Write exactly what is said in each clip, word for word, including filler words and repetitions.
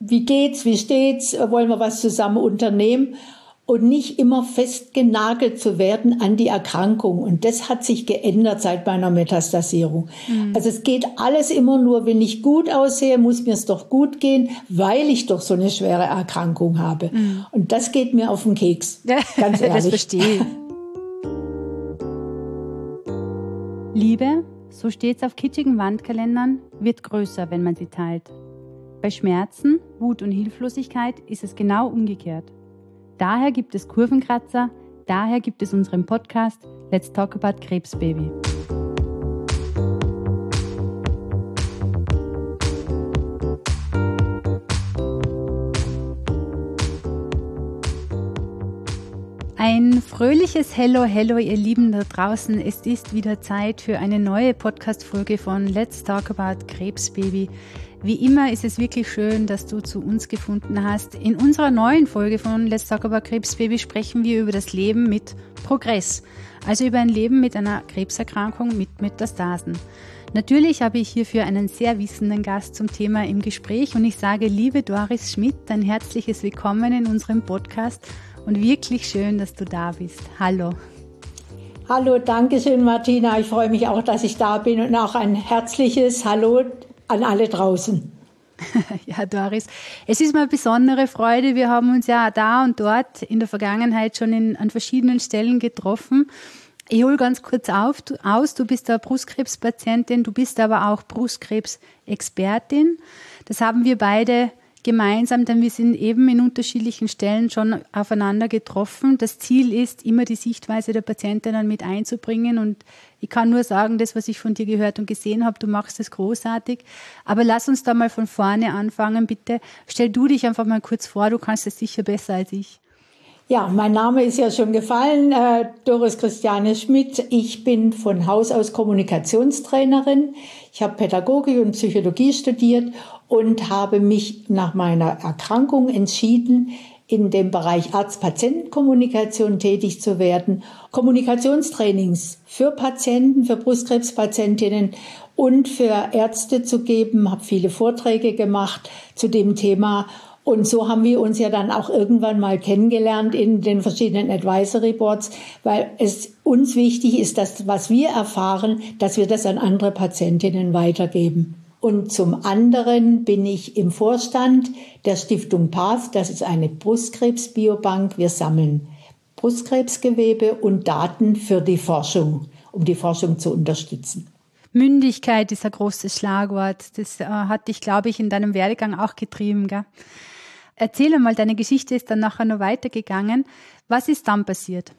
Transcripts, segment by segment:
wie geht's, wie steht's, wollen wir was zusammen unternehmen und nicht immer festgenagelt zu werden an die Erkrankung. Und das hat sich geändert seit meiner Metastasierung. Mhm. Also es geht alles immer nur, wenn ich gut aussehe, muss mir es doch gut gehen, weil ich doch so eine schwere Erkrankung habe. Mhm. Und das geht mir auf den Keks, ganz ehrlich. Das verstehe ich. Liebe, so steht's auf kitschigen Wandkalendern, wird größer, wenn man sie teilt. Bei Schmerzen, Wut und Hilflosigkeit ist es genau umgekehrt. Daher gibt es Kurvenkratzer, daher gibt es unseren Podcast Let's Talk About Krebsbaby. Ein fröhliches Hello, Hello, ihr Lieben da draußen. Es ist wieder Zeit für eine neue Podcast-Folge von Let's Talk About Krebsbaby. Wie immer ist es wirklich schön, dass du zu uns gefunden hast. In unserer neuen Folge von Let's Talk About Krebsbaby sprechen wir über das Leben mit Progress, also über ein Leben mit einer Krebserkrankung mit Metastasen. Natürlich habe ich hierfür einen sehr wissenden Gast zum Thema im Gespräch und ich sage, liebe Doris Schmidt, ein herzliches Willkommen in unserem Podcast und wirklich schön, dass du da bist. Hallo. Hallo, danke schön, Martina. Ich freue mich auch, dass ich da bin und auch ein herzliches Hallo an alle draußen. Ja, Doris, es ist mir eine besondere Freude. Wir haben uns ja da und dort in der Vergangenheit schon in, an verschiedenen Stellen getroffen. Ich hole ganz kurz auf, du, aus, du bist eine Brustkrebspatientin, du bist aber auch Brustkrebsexpertin. Das haben wir beide gemeinsam, denn wir sind eben in unterschiedlichen Stellen schon aufeinander getroffen. Das Ziel ist, immer die Sichtweise der Patientinnen mit einzubringen und ich kann nur sagen, das, was ich von dir gehört und gesehen habe, du machst das großartig. Aber lass uns da mal von vorne anfangen, bitte. Stell du dich einfach mal kurz vor, du kannst es sicher besser als ich. Ja, mein Name ist ja schon gefallen, äh, Doris Christiane Schmidt. Ich bin von Haus aus Kommunikationstrainerin. Ich habe Pädagogik und Psychologie studiert und habe mich nach meiner Erkrankung entschieden, in dem Bereich Arzt-Patienten-Kommunikation tätig zu werden. Kommunikationstrainings für Patienten, für Brustkrebspatientinnen und für Ärzte zu geben. Habe viele Vorträge gemacht zu dem Thema. Und so haben wir uns ja dann auch irgendwann mal kennengelernt in den verschiedenen Advisory Boards, weil es uns wichtig ist, dass was wir erfahren, dass wir das an andere Patientinnen weitergeben. Und zum anderen bin ich im Vorstand der Stiftung PATH, das ist eine Brustkrebsbiobank. Wir sammeln Brustkrebsgewebe und Daten für die Forschung, um die Forschung zu unterstützen. Mündigkeit ist ein großes Schlagwort. Das äh, hat dich, glaube ich, in deinem Werdegang auch getrieben, gell? Erzähl mal, deine Geschichte ist dann nachher noch weitergegangen. Was ist dann passiert?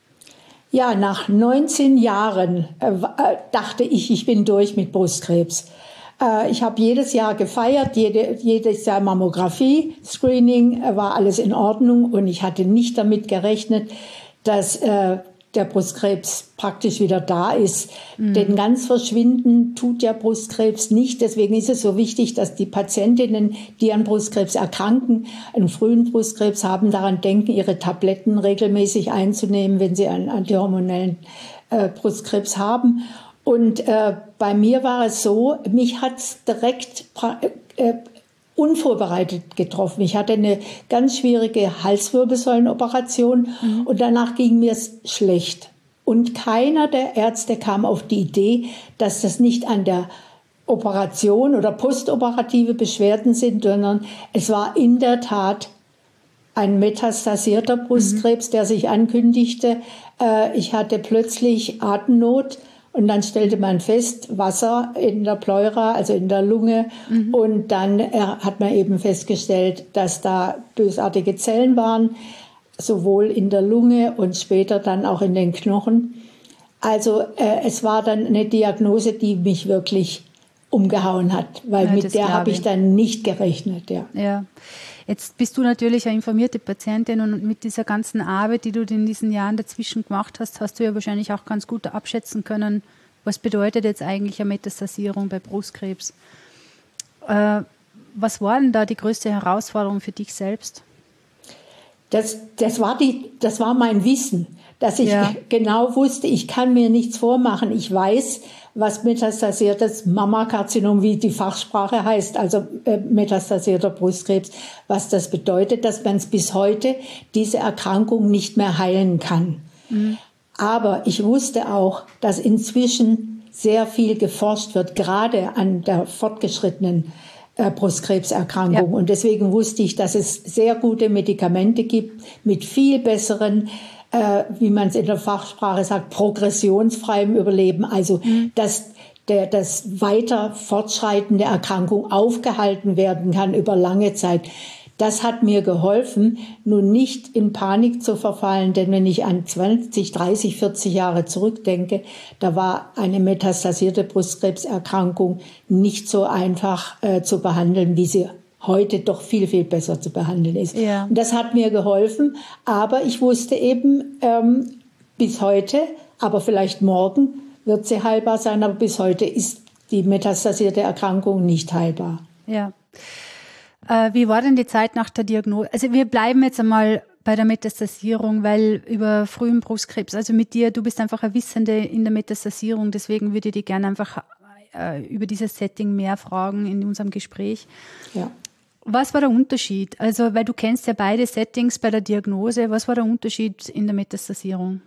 Ja, nach neunzehn Jahren äh, dachte ich, ich bin durch mit Brustkrebs. Äh, ich habe jedes Jahr gefeiert, jede, jedes Jahr Mammographie, Screening, äh, war alles in Ordnung und ich hatte nicht damit gerechnet, dass äh, der Brustkrebs praktisch wieder da ist. Mhm. Denn ganz verschwinden tut der Brustkrebs nicht. Deswegen ist es so wichtig, dass die Patientinnen, die an Brustkrebs erkranken, einen frühen Brustkrebs haben, daran denken, ihre Tabletten regelmäßig einzunehmen, wenn sie einen antihormonellen äh, Brustkrebs haben. Und äh, bei mir war es so, mich hat es direkt äh, unvorbereitet getroffen. Ich hatte eine ganz schwierige Halswirbelsäulenoperation mhm. und danach ging mir es schlecht. Und keiner der Ärzte kam auf die Idee, dass das nicht an der Operation oder postoperative Beschwerden sind, sondern es war in der Tat ein metastasierter Brustkrebs, mhm. der sich ankündigte. Äh, ich hatte plötzlich Atemnot. Und dann stellte man fest, Wasser in der Pleura, also in der Lunge. Mhm. Und dann äh, hat man eben festgestellt, dass da bösartige Zellen waren, sowohl in der Lunge und später dann auch in den Knochen. Also äh, es war dann eine Diagnose, die mich wirklich umgehauen hat, weil ja, mit der habe ich dann nicht gerechnet. Ja. Ja. Jetzt bist du natürlich eine informierte Patientin und mit dieser ganzen Arbeit, die du in diesen Jahren dazwischen gemacht hast, hast du ja wahrscheinlich auch ganz gut abschätzen können, was bedeutet jetzt eigentlich eine Metastasierung bei Brustkrebs. Äh, was war denn da die größte Herausforderung für dich selbst? Das, das, war die, das war mein Wissen. dass ich ja. genau wusste, ich kann mir nichts vormachen. Ich weiß, was metastasiertes Mammakarzinom, wie die Fachsprache heißt, also äh, metastasierter Brustkrebs, was das bedeutet, dass man es bis heute, diese Erkrankung nicht mehr heilen kann. Mhm. Aber ich wusste auch, dass inzwischen sehr viel geforscht wird, gerade an der fortgeschrittenen äh, Brustkrebserkrankung. Ja. Und deswegen wusste ich, dass es sehr gute Medikamente gibt mit viel besseren, äh, wie man es in der Fachsprache sagt, progressionsfreiem Überleben. Also, mhm. dass der, das weiter Fortschreiten der Erkrankung aufgehalten werden kann über lange Zeit. Das hat mir geholfen, nun nicht in Panik zu verfallen, denn wenn ich an zwanzig, dreißig, vierzig Jahre zurückdenke, da war eine metastasierte Brustkrebserkrankung nicht so einfach äh, zu behandeln, wie sie heute doch viel, viel besser zu behandeln ist. Ja. Und das hat mir geholfen, aber ich wusste eben ähm, bis heute, aber vielleicht morgen wird sie heilbar sein, aber bis heute ist die metastasierte Erkrankung nicht heilbar. Ja. Wie war denn die Zeit nach der Diagnose? Also wir bleiben jetzt einmal bei der Metastasierung, weil über frühen Brustkrebs, also mit dir, du bist einfach eine Wissende in der Metastasierung, deswegen würde ich dich gerne einfach äh, über dieses Setting mehr fragen in unserem Gespräch. Ja. Was war der Unterschied? Also, weil du kennst ja beide Settings bei der Diagnose, was war der Unterschied in der Metastasierung?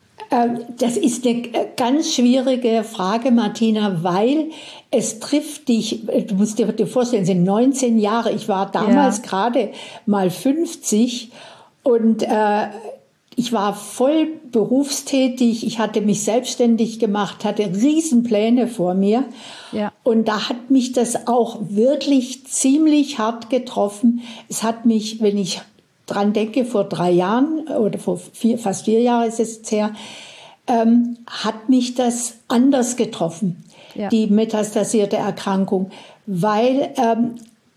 Das ist eine ganz schwierige Frage, Martina, weil es trifft dich, du musst dir vorstellen, es sind neunzehn Jahre, ich war damals ja. gerade mal fünfzig und äh, ich war voll berufstätig, ich hatte mich selbstständig gemacht, hatte Riesenpläne vor mir ja. und da hat mich das auch wirklich ziemlich hart getroffen. Es hat mich, wenn ich dran denke, vor drei Jahren oder vor vier, fast vier Jahren ist es jetzt her, ähm, hat mich das anders getroffen, ja. die metastasierte Erkrankung, weil ähm,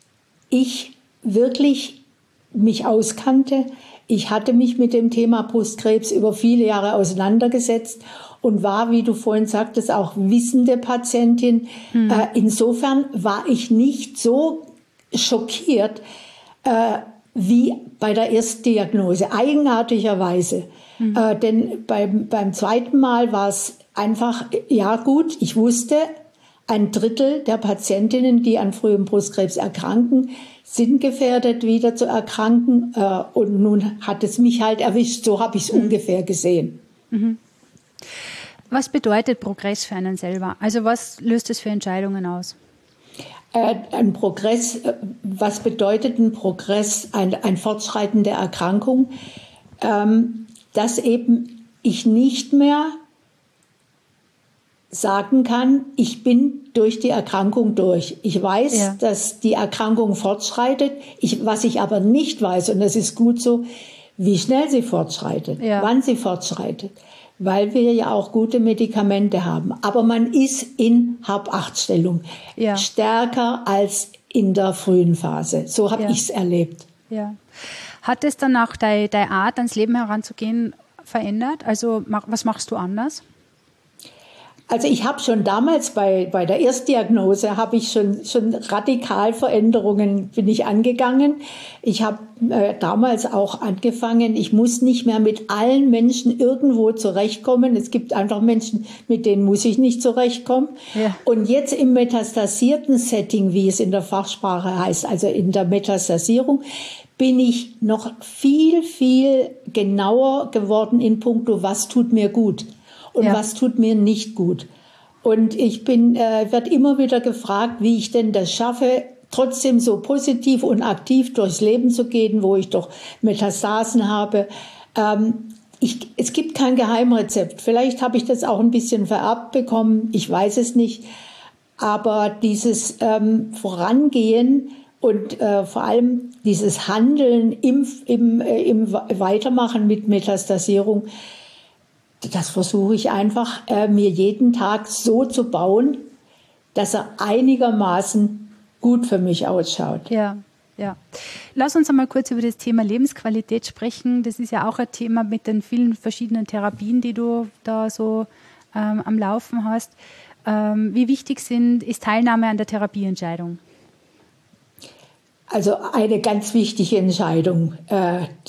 ich wirklich mich auskannte. Ich hatte mich mit dem Thema Brustkrebs über viele Jahre auseinandergesetzt und war, wie du vorhin sagtest, auch wissende Patientin. Hm. Äh, insofern war ich nicht so schockiert, äh, wie bei der Erstdiagnose, eigenartigerweise. Mhm. Äh, denn beim, beim zweiten Mal war es einfach, ja gut, ich wusste, ein Drittel der Patientinnen, die an frühem Brustkrebs erkranken, sind gefährdet, wieder zu erkranken. Äh, und nun hat es mich halt erwischt, so habe ich es mhm. ungefähr gesehen. Mhm. Was bedeutet Progress für einen selber? Also was löst es für Entscheidungen aus? Ein Progress, was bedeutet ein Progress, ein, ein Fortschreiten der Erkrankung, ähm, dass eben ich nicht mehr sagen kann, ich bin durch die Erkrankung durch. Ich weiß, ja. dass die Erkrankung fortschreitet, ich, was ich aber nicht weiß, und das ist gut so, wie schnell sie fortschreitet, ja. wann sie fortschreitet. Weil wir ja auch gute Medikamente haben. Aber man ist in Hab-Acht-Stellung ja. stärker als in der frühen Phase. So habe ja. ich es erlebt. Ja. Hat es dann auch deine, deine Art, ans Leben heranzugehen, verändert? Also was machst du anders? Also ich habe schon damals bei, bei der Erstdiagnose habe ich schon, schon radikal Veränderungen bin ich angegangen. Ich habe äh, damals auch angefangen, ich muss nicht mehr mit allen Menschen irgendwo zurechtkommen. Es gibt einfach Menschen, mit denen muss ich nicht zurechtkommen. Ja. Und jetzt im metastasierten Setting, wie es in der Fachsprache heißt, also in der Metastasierung, bin ich noch viel, viel genauer geworden in puncto, was tut mir gut. Und ja. was tut mir nicht gut. Und ich bin, äh, werde immer wieder gefragt, wie ich denn das schaffe, trotzdem so positiv und aktiv durchs Leben zu gehen, wo ich doch Metastasen habe. Ähm, ich, es gibt kein Geheimrezept. Vielleicht habe ich das auch ein bisschen vererbt bekommen. Ich weiß es nicht. Aber dieses ähm, Vorangehen und äh, vor allem dieses Handeln im, im, äh, im Weitermachen mit Metastasierung, das versuche ich einfach, äh, mir jeden Tag so zu bauen, dass er einigermaßen gut für mich ausschaut. Ja, ja. Lass uns einmal kurz über das Thema Lebensqualität sprechen. Das ist ja auch ein Thema mit den vielen verschiedenen Therapien, die du da so ähm, am Laufen hast. Ähm, wie wichtig sind, ist Teilnahme an der Therapieentscheidung? Also eine ganz wichtige Entscheidung. Äh,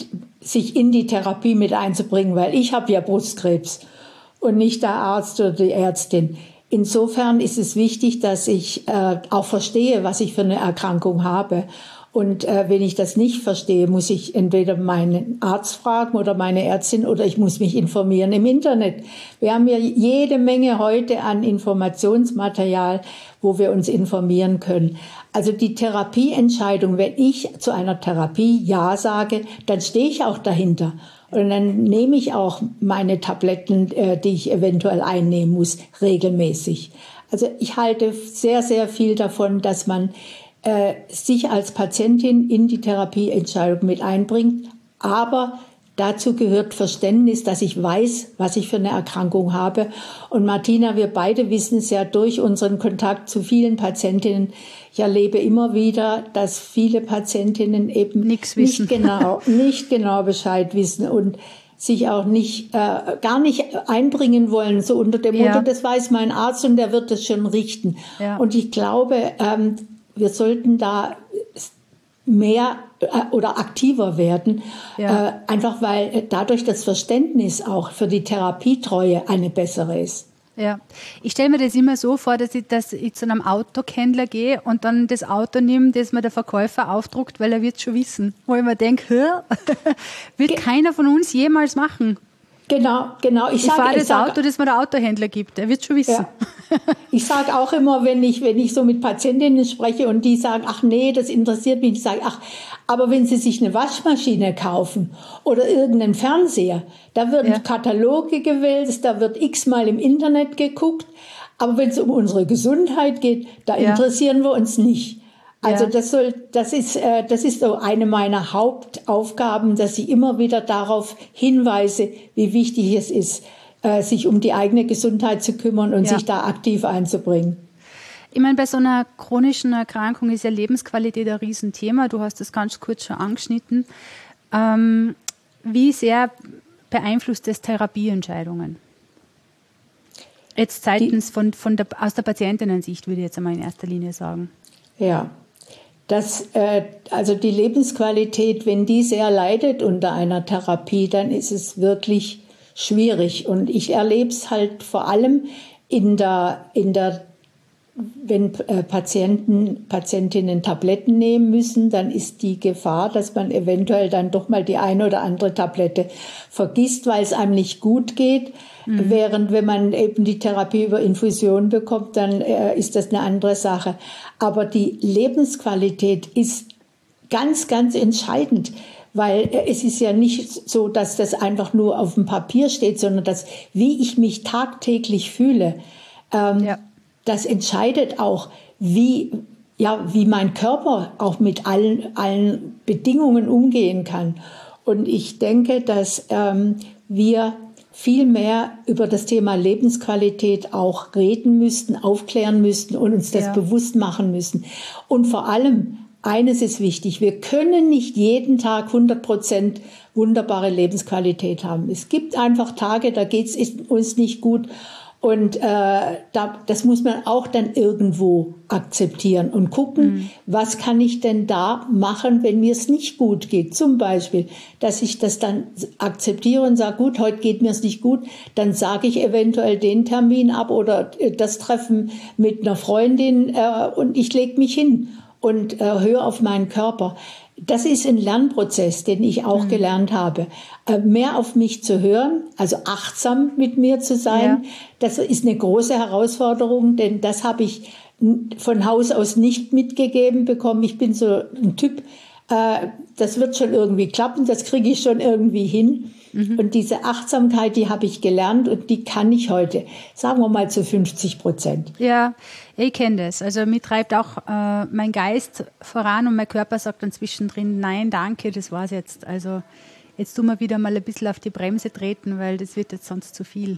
sich in die Therapie mit einzubringen, weil ich habe ja Brustkrebs und nicht der Arzt oder die Ärztin. Insofern ist es wichtig, dass ich äh, auch verstehe, was ich für eine Erkrankung habe. Und äh, wenn ich das nicht verstehe, muss ich entweder meinen Arzt fragen oder meine Ärztin oder ich muss mich informieren im Internet. Wir haben ja jede Menge heute an Informationsmaterial, wo wir uns informieren können. Also die Therapieentscheidung, wenn ich zu einer Therapie Ja sage, dann stehe ich auch dahinter. Und dann nehme ich auch meine Tabletten, äh, die ich eventuell einnehmen muss, regelmäßig. Also ich halte sehr, sehr viel davon, dass man äh, sich als Patientin in die Therapieentscheidung mit einbringt. Aber dazu gehört Verständnis, dass ich weiß, was ich für eine Erkrankung habe. Und Martina, wir beide wissen es ja durch unseren Kontakt zu vielen Patientinnen. Ich erlebe immer wieder, dass viele Patientinnen eben Nichts wissen. nicht genau, nicht genau Bescheid wissen und sich auch nicht, äh, gar nicht einbringen wollen, so unter dem Motto, Ja. das weiß mein Arzt und der wird das schon richten. Ja. Und ich glaube, ähm, wir sollten da mehr äh, oder aktiver werden, Ja. äh, einfach weil dadurch das Verständnis auch für die Therapietreue eine bessere ist. Ja, ich stelle mir das immer so vor, dass ich, dass ich zu einem Autohändler gehe und dann das Auto nehme, das mir der Verkäufer aufdruckt, weil er wird schon wissen. Wo ich mir denke, wird Ge- keiner von uns jemals machen. Genau, genau. Ich, ich fahre das sag, Auto, das mir der Autohändler gibt. Er wird schon wissen. Ja. Ich sage auch immer, wenn ich, wenn ich so mit Patientinnen spreche und die sagen, ach nee, das interessiert mich, ich sage, ach, aber wenn sie sich eine Waschmaschine kaufen oder irgendeinen Fernseher, da werden Ja. Kataloge gewälzt, da wird x-mal im Internet geguckt, aber wenn es um unsere Gesundheit geht, da Ja. interessieren wir uns nicht. Also Ja. das soll, das ist, äh, das ist so eine meiner Hauptaufgaben, dass ich immer wieder darauf hinweise, wie wichtig es ist, äh, sich um die eigene Gesundheit zu kümmern und Ja. sich da aktiv einzubringen. Ich meine, bei so einer chronischen Erkrankung ist ja Lebensqualität ein Riesenthema. Du hast das ganz kurz schon angeschnitten. Ähm, wie sehr beeinflusst das Therapieentscheidungen? Jetzt seitens die, von, von der, aus der Patientinnensicht, würde ich jetzt einmal in erster Linie sagen. Ja. Das, äh, also die Lebensqualität, wenn die sehr leidet unter einer Therapie, dann ist es wirklich schwierig. Und ich erlebe es halt vor allem in der, in der wenn äh, Patienten, Patientinnen Tabletten nehmen müssen, dann ist die Gefahr, dass man eventuell dann doch mal die eine oder andere Tablette vergisst, weil es einem nicht gut geht. Mhm. Während wenn man eben die Therapie über Infusion bekommt, dann äh, ist das eine andere Sache. Aber die Lebensqualität ist ganz, ganz entscheidend. Weil es ist ja nicht so, dass das einfach nur auf dem Papier steht, sondern dass, wie ich mich tagtäglich fühle, ähm, ja. das entscheidet auch, wie, ja, wie mein Körper auch mit allen, allen Bedingungen umgehen kann. Und ich denke, dass ähm, wir viel mehr über das Thema Lebensqualität auch reden müssten, aufklären müssten und uns das ja. bewusst machen müssen. Und vor allem, eines ist wichtig, wir können nicht jeden Tag hundert Prozent wunderbare Lebensqualität haben. Es gibt einfach Tage, da geht es uns nicht gut. Und äh, da, das muss man auch dann irgendwo akzeptieren und gucken, mhm. was kann ich denn da machen, wenn mir es nicht gut geht. Zum Beispiel, dass ich das dann akzeptiere und sage, gut, heute geht mir es nicht gut, dann sage ich eventuell den Termin ab oder das Treffen mit einer Freundin äh, und ich lege mich hin und äh, höre auf meinen Körper. Das ist ein Lernprozess, den ich auch mhm. gelernt habe. Äh, mehr auf mich zu hören, also achtsam mit mir zu sein, ja. das ist eine große Herausforderung, denn das habe ich von Haus aus nicht mitgegeben bekommen. Ich bin so ein Typ, äh, das wird schon irgendwie klappen, das kriege ich schon irgendwie hin. Mhm. Und diese Achtsamkeit, die habe ich gelernt und die kann ich heute, sagen wir mal zu fünfzig Prozent. Ja, ich kenne das. Also mich treibt auch äh, mein Geist voran und mein Körper sagt dann zwischendrin, nein, danke, das war's jetzt. Also jetzt tun wir wieder mal ein bisschen auf die Bremse treten, weil das wird jetzt sonst zu viel.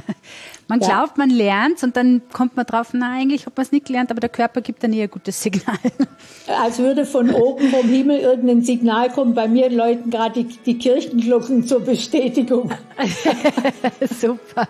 Man ja. glaubt, man lernt und dann kommt man drauf, na, eigentlich hat man es nicht gelernt, aber der Körper gibt dann eher ein gutes Signal. Als würde von oben vom Himmel irgendein Signal kommen. Bei mir läuten gerade die, die Kirchenglocken zur Bestätigung. Super.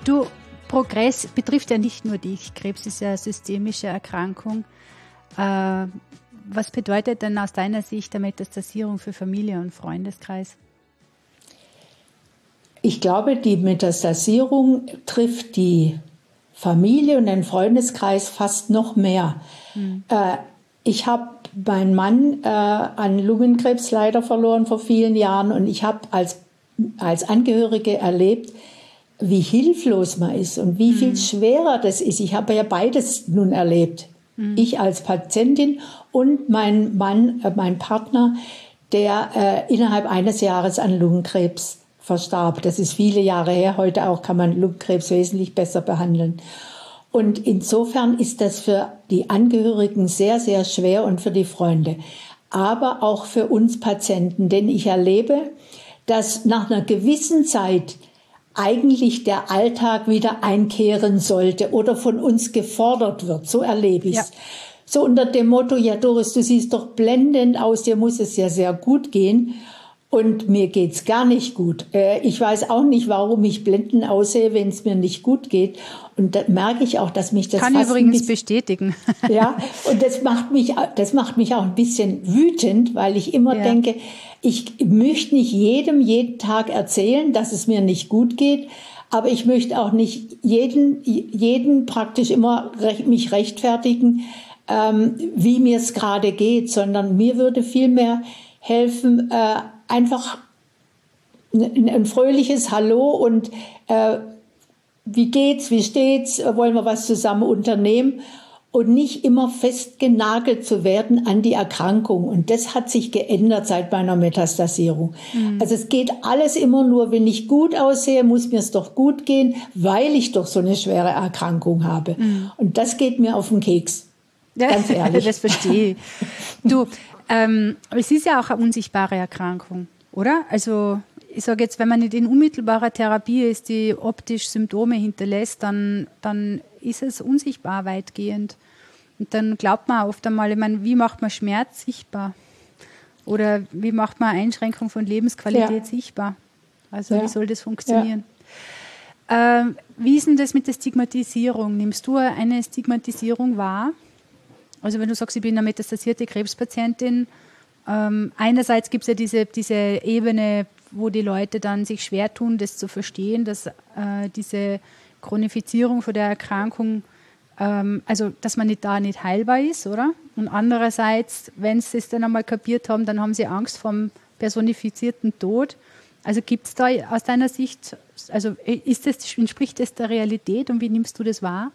Du, Progress betrifft ja nicht nur dich. Krebs ist ja eine systemische Erkrankung. Äh, was bedeutet denn aus deiner Sicht der Metastasierung für Familie und Freundeskreis? Ich glaube, die Metastasierung trifft die Familie und den Freundeskreis fast noch mehr. Hm. Äh, ich habe meinen Mann äh, an Lungenkrebs leider verloren vor vielen Jahren und ich habe als, als Angehörige erlebt, wie hilflos man ist und wie viel schwerer das ist. Ich habe ja beides nun erlebt. Mhm. Ich als Patientin und mein Mann, äh, mein Partner, der äh, innerhalb eines Jahres an Lungenkrebs verstarb. Das ist viele Jahre her. Heute auch kann man Lungenkrebs wesentlich besser behandeln. Und insofern ist das für die Angehörigen sehr, sehr schwer und für die Freunde. Aber auch für uns Patienten. Denn ich erlebe, dass nach einer gewissen Zeit eigentlich der Alltag wieder einkehren sollte oder von uns gefordert wird. So erlebe ich es. Ja. So unter dem Motto, ja Doris, du siehst doch blendend aus, dir muss es ja sehr gut gehen. Und mir geht's gar nicht gut. Ich weiß auch nicht, warum ich blendend aussehe, wenn es mir nicht gut geht. Und da merke ich auch, dass mich das kann fast übrigens ein bisschen, bestätigen. Ja, und das macht mich, das macht mich auch ein bisschen wütend, weil ich immer ja. denke, ich möchte nicht jedem jeden Tag erzählen, dass es mir nicht gut geht, aber ich möchte auch nicht jeden, jeden praktisch immer mich rechtfertigen, ähm, wie mir es gerade geht, sondern mir würde vielmehr helfen, äh, einfach ein, ein fröhliches Hallo und äh, wie geht's, wie steht's, wollen wir was zusammen unternehmen und nicht immer festgenagelt zu werden an die Erkrankung. Und das hat sich geändert seit meiner Metastasierung. Mhm. Also es geht alles immer nur, wenn ich gut aussehe, muss mir es doch gut gehen, weil ich doch so eine schwere Erkrankung habe. Mhm. Und das geht mir auf den Keks, ganz ehrlich. Das verstehe ich. Du, ähm, es ist ja auch eine unsichtbare Erkrankung, oder? Also ich sage jetzt, wenn man nicht in unmittelbarer Therapie ist, die optisch Symptome hinterlässt, dann, dann ist es unsichtbar weitgehend. Und dann glaubt man oft einmal, ich meine, wie macht man Schmerz sichtbar? Oder wie macht man Einschränkung von Lebensqualität ja. sichtbar? Also ja. wie soll das funktionieren? Ja. Ähm, wie ist denn das mit der Stigmatisierung? Nimmst du eine Stigmatisierung wahr? Also wenn du sagst, ich bin eine metastasierte Krebspatientin, ähm, einerseits gibt es ja diese, diese Ebene, wo die Leute dann sich schwer tun, das zu verstehen, dass äh, diese Chronifizierung von der Erkrankung, ähm, also dass man nicht da nicht heilbar ist, oder? Und andererseits, wenn sie es dann einmal kapiert haben, dann haben sie Angst vom personifizierten Tod. Also gibt es da aus deiner Sicht, also ist das, entspricht das der Realität und wie nimmst du das wahr?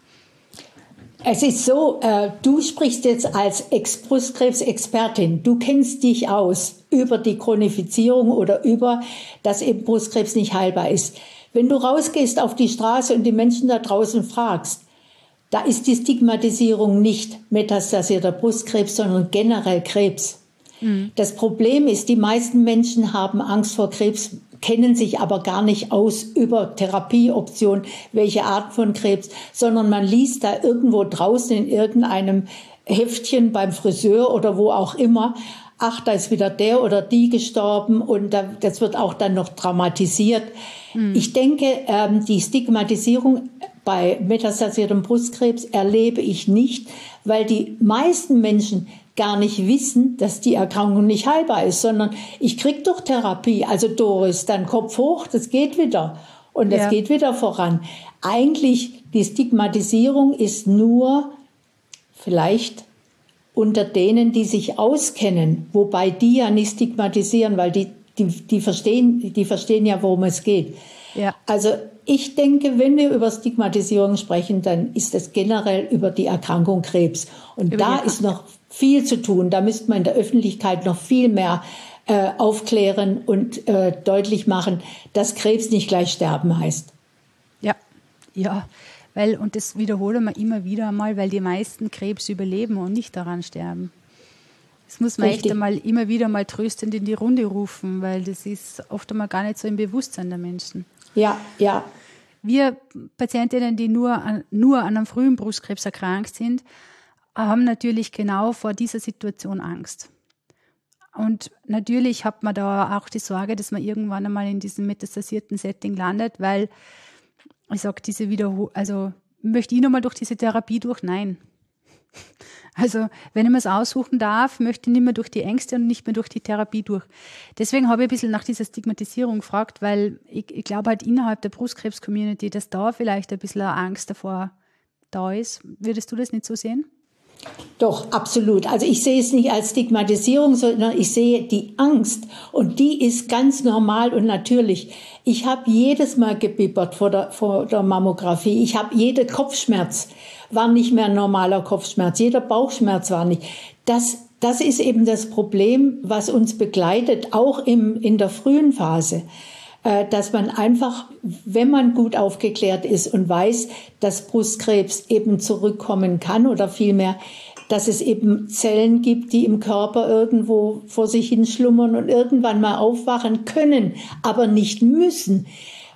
Es ist so, äh, du sprichst jetzt als Brustkrebsexpertin. Du kennst dich aus über die Chronifizierung oder über, dass eben Brustkrebs nicht heilbar ist. Wenn du rausgehst auf die Straße und die Menschen da draußen fragst, da ist die Stigmatisierung nicht metastasierter Brustkrebs, sondern generell Krebs. Mhm. Das Problem ist, die meisten Menschen haben Angst vor Krebs, kennen sich aber gar nicht aus über Therapieoptionen, welche Art von Krebs, sondern man liest da irgendwo draußen in irgendeinem Heftchen beim Friseur oder wo auch immer, ach, da ist wieder der oder die gestorben und das wird auch dann noch dramatisiert. Mhm. Ich denke, die Stigmatisierung bei metastasiertem Brustkrebs erlebe ich nicht, weil die meisten Menschen gar nicht wissen, dass die Erkrankung nicht heilbar ist, sondern ich krieg doch Therapie. Also Doris, dann Kopf hoch, das geht wieder. Und das ja. geht wieder voran. Eigentlich, die Stigmatisierung ist nur vielleicht unter denen, die sich auskennen, wobei die ja nicht stigmatisieren, weil die, die, die, verstehen, die verstehen ja, worum es geht. Ja. Also ich denke, wenn wir über Stigmatisierung sprechen, dann ist es generell über die Erkrankung Krebs. Und über da ist noch viel zu tun. Da müsste man in der Öffentlichkeit noch viel mehr äh, aufklären und äh, deutlich machen, dass Krebs nicht gleich sterben heißt. Ja, ja, weil, und das wiederholen wir immer wieder einmal, weil die meisten Krebs überleben und nicht daran sterben. Das muss man Richtig. echt einmal immer wieder mal tröstend in die Runde rufen, weil das ist oft einmal gar nicht so im Bewusstsein der Menschen. Ja, ja. Wir Patientinnen, die nur an, nur an einem frühen Brustkrebs erkrankt sind, haben natürlich genau vor dieser Situation Angst. Und natürlich hat man da auch die Sorge, dass man irgendwann einmal in diesem metastasierten Setting landet, weil ich sage, diese Wiederholung, also möchte ich nochmal durch diese Therapie durch? Nein. Also wenn ich mir es aussuchen darf, möchte ich nicht mehr durch die Ängste und nicht mehr durch die Therapie durch. Deswegen habe ich ein bisschen nach dieser Stigmatisierung gefragt, weil ich, ich glaube halt innerhalb der Brustkrebs-Community, dass da vielleicht ein bisschen Angst davor da ist. Würdest du das nicht so sehen? Doch, absolut. Also ich sehe es nicht als Stigmatisierung, sondern ich sehe die Angst und die ist ganz normal und natürlich. Ich habe jedes Mal gebibbert vor der, vor der Mammographie. Ich habe jede Kopfschmerz, war nicht mehr ein normaler Kopfschmerz. Jeder Bauchschmerz war nicht. Das, das ist eben das Problem, was uns begleitet, auch im, in der frühen Phase. Dass man einfach, wenn man gut aufgeklärt ist und weiß, dass Brustkrebs eben zurückkommen kann oder vielmehr, dass es eben Zellen gibt, die im Körper irgendwo vor sich hin schlummern und irgendwann mal aufwachen können, aber nicht müssen.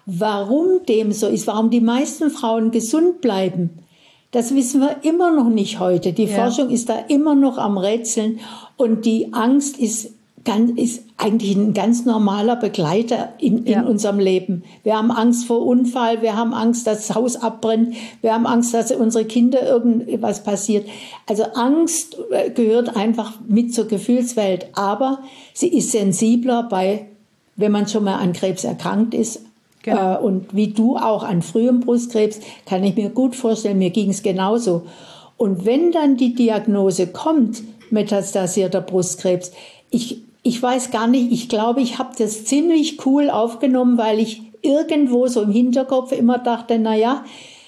Warum dem so ist, warum die meisten Frauen gesund bleiben, das wissen wir immer noch nicht heute. Die ja. Forschung ist da immer noch am Rätseln und die Angst ist Ganz, ist eigentlich ein ganz normaler Begleiter in, in ja. unserem Leben. Wir haben Angst vor Unfall, wir haben Angst, dass das Haus abbrennt, wir haben Angst, dass unsere Kinder irgendwas passiert. Also Angst gehört einfach mit zur Gefühlswelt, aber sie ist sensibler bei, wenn man schon mal an Krebs erkrankt ist. Genau. Äh, und wie du auch an frühem Brustkrebs, kann ich mir gut vorstellen, mir ging es genauso. Und wenn dann die Diagnose kommt, metastasierter Brustkrebs, ich Ich weiß gar nicht, ich glaube, ich habe das ziemlich cool aufgenommen, weil ich irgendwo so im Hinterkopf immer dachte, na ja,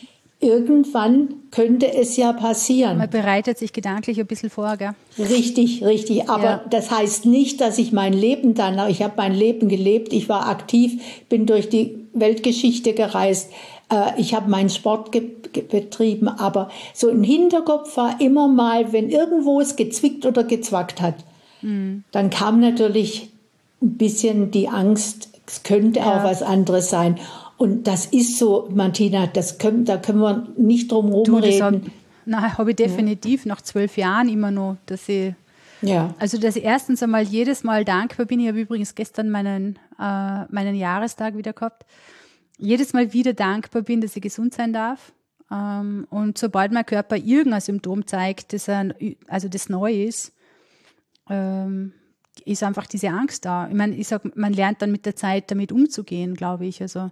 irgendwann könnte es ja passieren. Man bereitet sich gedanklich ein bisschen vor, gell? Richtig, richtig. Aber ja. das heißt nicht, dass ich mein Leben dann, ich habe mein Leben gelebt, ich war aktiv, bin durch die Weltgeschichte gereist, ich habe meinen Sport ge- ge- betrieben, aber so im Hinterkopf war immer mal, wenn irgendwo es gezwickt oder gezwackt hat, dann kam natürlich ein bisschen die Angst, es könnte ja. auch was anderes sein. Und das ist so, Martina, das können, da können wir nicht drum herum reden. Nein, habe ich definitiv ja. nach zwölf Jahren immer noch, dass ich, ja. also dass ich erstens einmal jedes Mal dankbar bin. Ich habe übrigens gestern meinen, äh, meinen Jahrestag wieder gehabt. Jedes Mal wieder dankbar bin, dass ich gesund sein darf. Ähm, und sobald mein Körper irgendein Symptom zeigt, dass er, also das neu ist, ähm, ist einfach diese Angst da. Ich meine, ich sag, man lernt dann mit der Zeit damit umzugehen, glaube ich. Also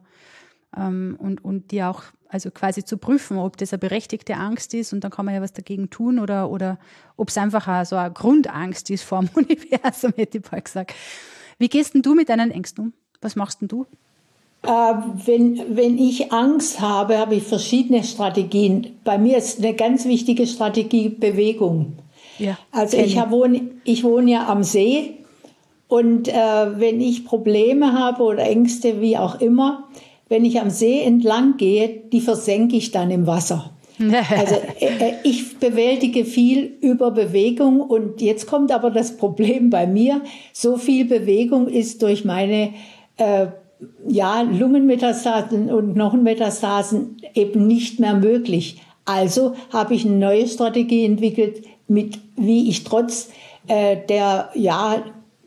ähm, und und die auch also quasi zu prüfen, ob das eine berechtigte Angst ist und dann kann man ja was dagegen tun oder oder ob es einfach auch so eine Grundangst ist vor dem Universum, hätte ich mal gesagt. Wie gehst denn du mit deinen Ängsten um? Was machst denn du? Äh, wenn, wenn ich Angst habe, habe ich verschiedene Strategien. Bei mir ist eine ganz wichtige Strategie Bewegung. Ja, also ich, hab, wohne, ich wohne ja am See und äh, wenn ich Probleme habe oder Ängste, wie auch immer, wenn ich am See entlang gehe, die versenke ich dann im Wasser. Also äh, ich bewältige viel über Bewegung und jetzt kommt aber das Problem bei mir, so viel Bewegung ist durch meine äh, ja, Lungenmetastasen und Knochenmetastasen eben nicht mehr möglich. Also habe ich eine neue Strategie entwickelt, mit wie ich trotz äh, der ja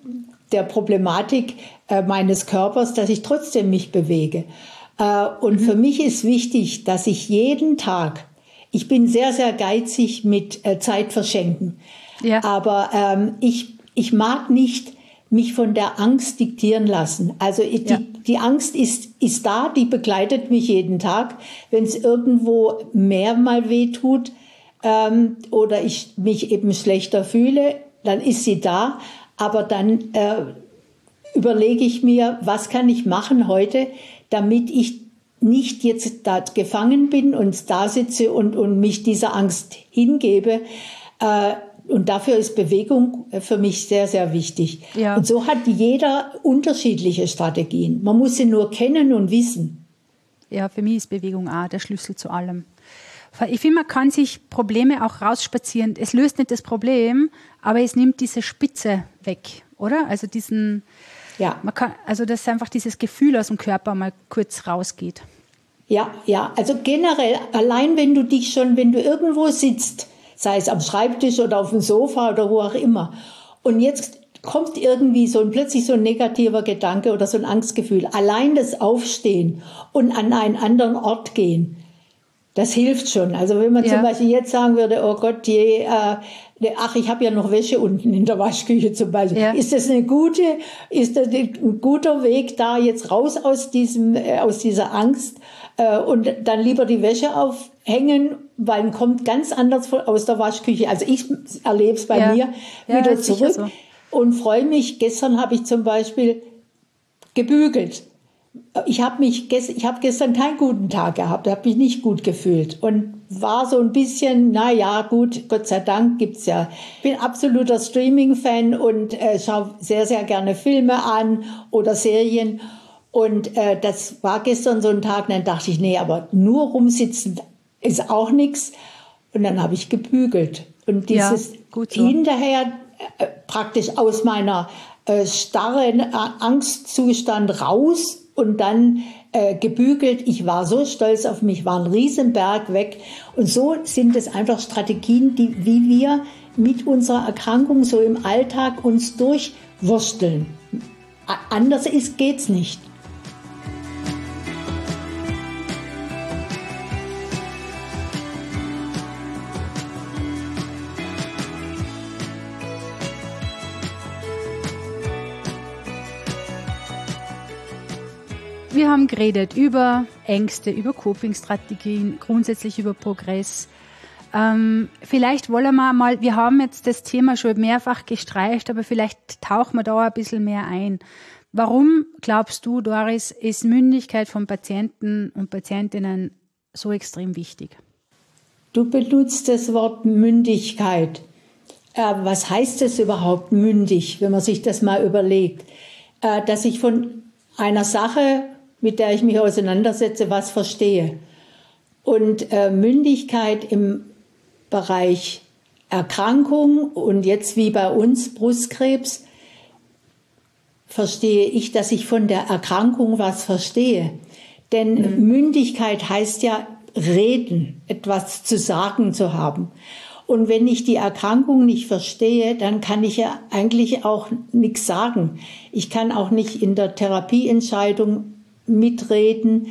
der Problematik äh, meines Körpers, dass ich trotzdem mich bewege. Äh, und mhm. für mich ist wichtig, dass ich jeden Tag, ich bin sehr sehr geizig mit äh, Zeit verschenken, ja. aber ähm, ich ich mag nicht mich von der Angst diktieren lassen. Also die, ja. die Angst ist ist da, die begleitet mich jeden Tag. Wenn es irgendwo mehr mal weh tut, Ähm, oder ich mich eben schlechter fühle, dann ist sie da. Aber dann äh, überlege ich mir, was kann ich machen heute, damit ich nicht jetzt da gefangen bin und da sitze und, und mich dieser Angst hingebe. Äh, und dafür ist Bewegung für mich sehr, sehr wichtig. Ja. Und so hat jeder unterschiedliche Strategien. Man muss sie nur kennen und wissen. Ja, für mich ist Bewegung auch der Schlüssel zu allem. Ich finde, man kann sich Probleme auch rausspazieren. Es löst nicht das Problem, aber es nimmt diese Spitze weg, oder? Also diesen, ja. man kann, also dass einfach dieses Gefühl aus dem Körper mal kurz rausgeht. Ja, ja. Also generell, allein wenn du dich schon, wenn du irgendwo sitzt, sei es am Schreibtisch oder auf dem Sofa oder wo auch immer, und jetzt kommt irgendwie so ein, plötzlich so ein negativer Gedanke oder so ein Angstgefühl. Allein das Aufstehen und an einen anderen Ort gehen, das hilft schon. Also wenn man ja. zum Beispiel jetzt sagen würde, oh Gott, je, äh, ach, ich habe ja noch Wäsche unten in der Waschküche zum Beispiel. Ja. Ist das eine gute, ist das ein guter Weg, da jetzt raus aus diesem, äh, aus dieser Angst äh, und dann lieber die Wäsche aufhängen, weil man kommt ganz anders aus der Waschküche. Also ich erlebe es bei ja. mir ja, wieder zurück so. Und freue mich. Gestern habe ich zum Beispiel gebügelt. Ich habe mich, ich habe gestern keinen guten Tag gehabt, habe mich nicht gut gefühlt und war so ein bisschen, na ja, gut, Gott sei Dank gibt's ja. Ich bin absoluter Streaming-Fan und äh, schaue sehr, sehr gerne Filme an oder Serien. Und äh, das war gestern so ein Tag, dann dachte ich, nee, aber nur rumsitzen ist auch nichts. Und dann habe ich gebügelt. Und dieses ja, gut so. hinterher äh, praktisch aus meiner äh, starren äh, Angstzustand raus und dann äh, gebügelt. Ich war so stolz auf mich, war ein Riesenberg weg. Und so sind es einfach Strategien, die, wie wir mit unserer Erkrankung so im Alltag uns durchwursteln. Anders ist, geht's nicht. Wir haben geredet über Ängste, über Coping-Strategien, grundsätzlich über Progress. Ähm, vielleicht wollen wir mal, wir haben jetzt das Thema schon mehrfach gestreift, aber vielleicht tauchen wir da ein bisschen mehr ein. Warum glaubst du, Doris, ist Mündigkeit von Patienten und Patientinnen so extrem wichtig? Du benutzt das Wort Mündigkeit. Äh, was heißt es überhaupt mündig, wenn man sich das mal überlegt? Äh, dass ich von einer Sache, mit der ich mich auseinandersetze, was verstehe. Und äh, Mündigkeit im Bereich Erkrankung und jetzt wie bei uns Brustkrebs, verstehe ich, dass ich von der Erkrankung was verstehe. Denn mhm. Mündigkeit heißt ja reden, etwas zu sagen zu haben. Und wenn ich die Erkrankung nicht verstehe, dann kann ich ja eigentlich auch nichts sagen. Ich kann auch nicht in der Therapieentscheidung mitreden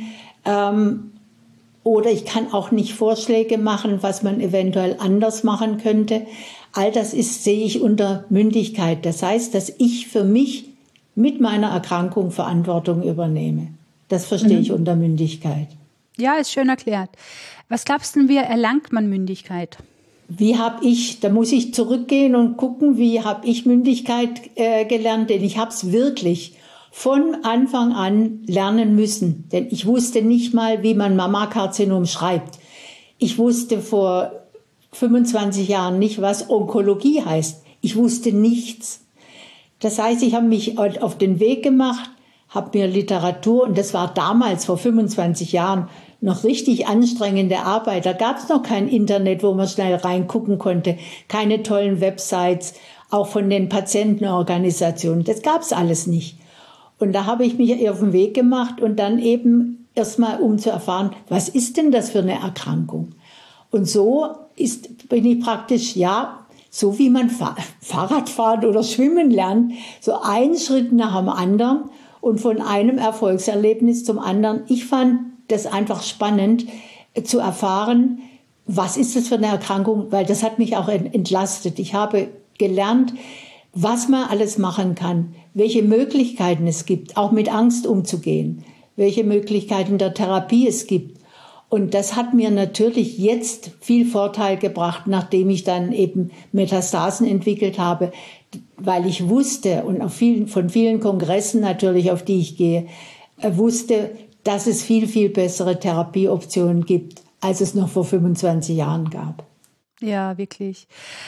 ähm, oder ich kann auch nicht Vorschläge machen, was man eventuell anders machen könnte. All das ist, sehe ich unter Mündigkeit. Das heißt, dass ich für mich mit meiner Erkrankung Verantwortung übernehme. Das verstehe mhm. ich unter Mündigkeit. Ja, ist schön erklärt. Was glaubst du, wie erlangt man Mündigkeit? Wie habe ich, da muss ich zurückgehen und gucken, wie habe ich Mündigkeit äh, gelernt, denn ich habe es wirklich von Anfang an lernen müssen, denn ich wusste nicht mal, wie man Mammakarzinom schreibt. Ich wusste vor fünfundzwanzig Jahren nicht, was Onkologie heißt. Ich wusste nichts. Das heißt, ich habe mich auf den Weg gemacht, habe mir Literatur, und das war damals vor fünfundzwanzig Jahren noch richtig anstrengende Arbeit. Da gab es noch kein Internet, wo man schnell reingucken konnte, keine tollen Websites, auch von den Patientenorganisationen. Das gab es alles nicht. Und da habe ich mich auf den Weg gemacht und dann eben erstmal, um zu erfahren, was ist denn das für eine Erkrankung? Und so ist, bin ich praktisch, ja, so wie man Fahr- Fahrradfahren oder Schwimmen lernt, so einen Schritt nach dem anderen und von einem Erfolgserlebnis zum anderen. Ich fand das einfach spannend zu erfahren, was ist das für eine Erkrankung, weil das hat mich auch entlastet. Ich habe gelernt, was man alles machen kann, welche Möglichkeiten es gibt, auch mit Angst umzugehen, welche Möglichkeiten der Therapie es gibt. Und das hat mir natürlich jetzt viel Vorteil gebracht, nachdem ich dann eben Metastasen entwickelt habe, weil ich wusste und auf vielen, von vielen Kongressen natürlich, auf die ich gehe, wusste, dass es viel, viel bessere Therapieoptionen gibt, als es noch vor fünfundzwanzig Jahren gab. Ja, wirklich.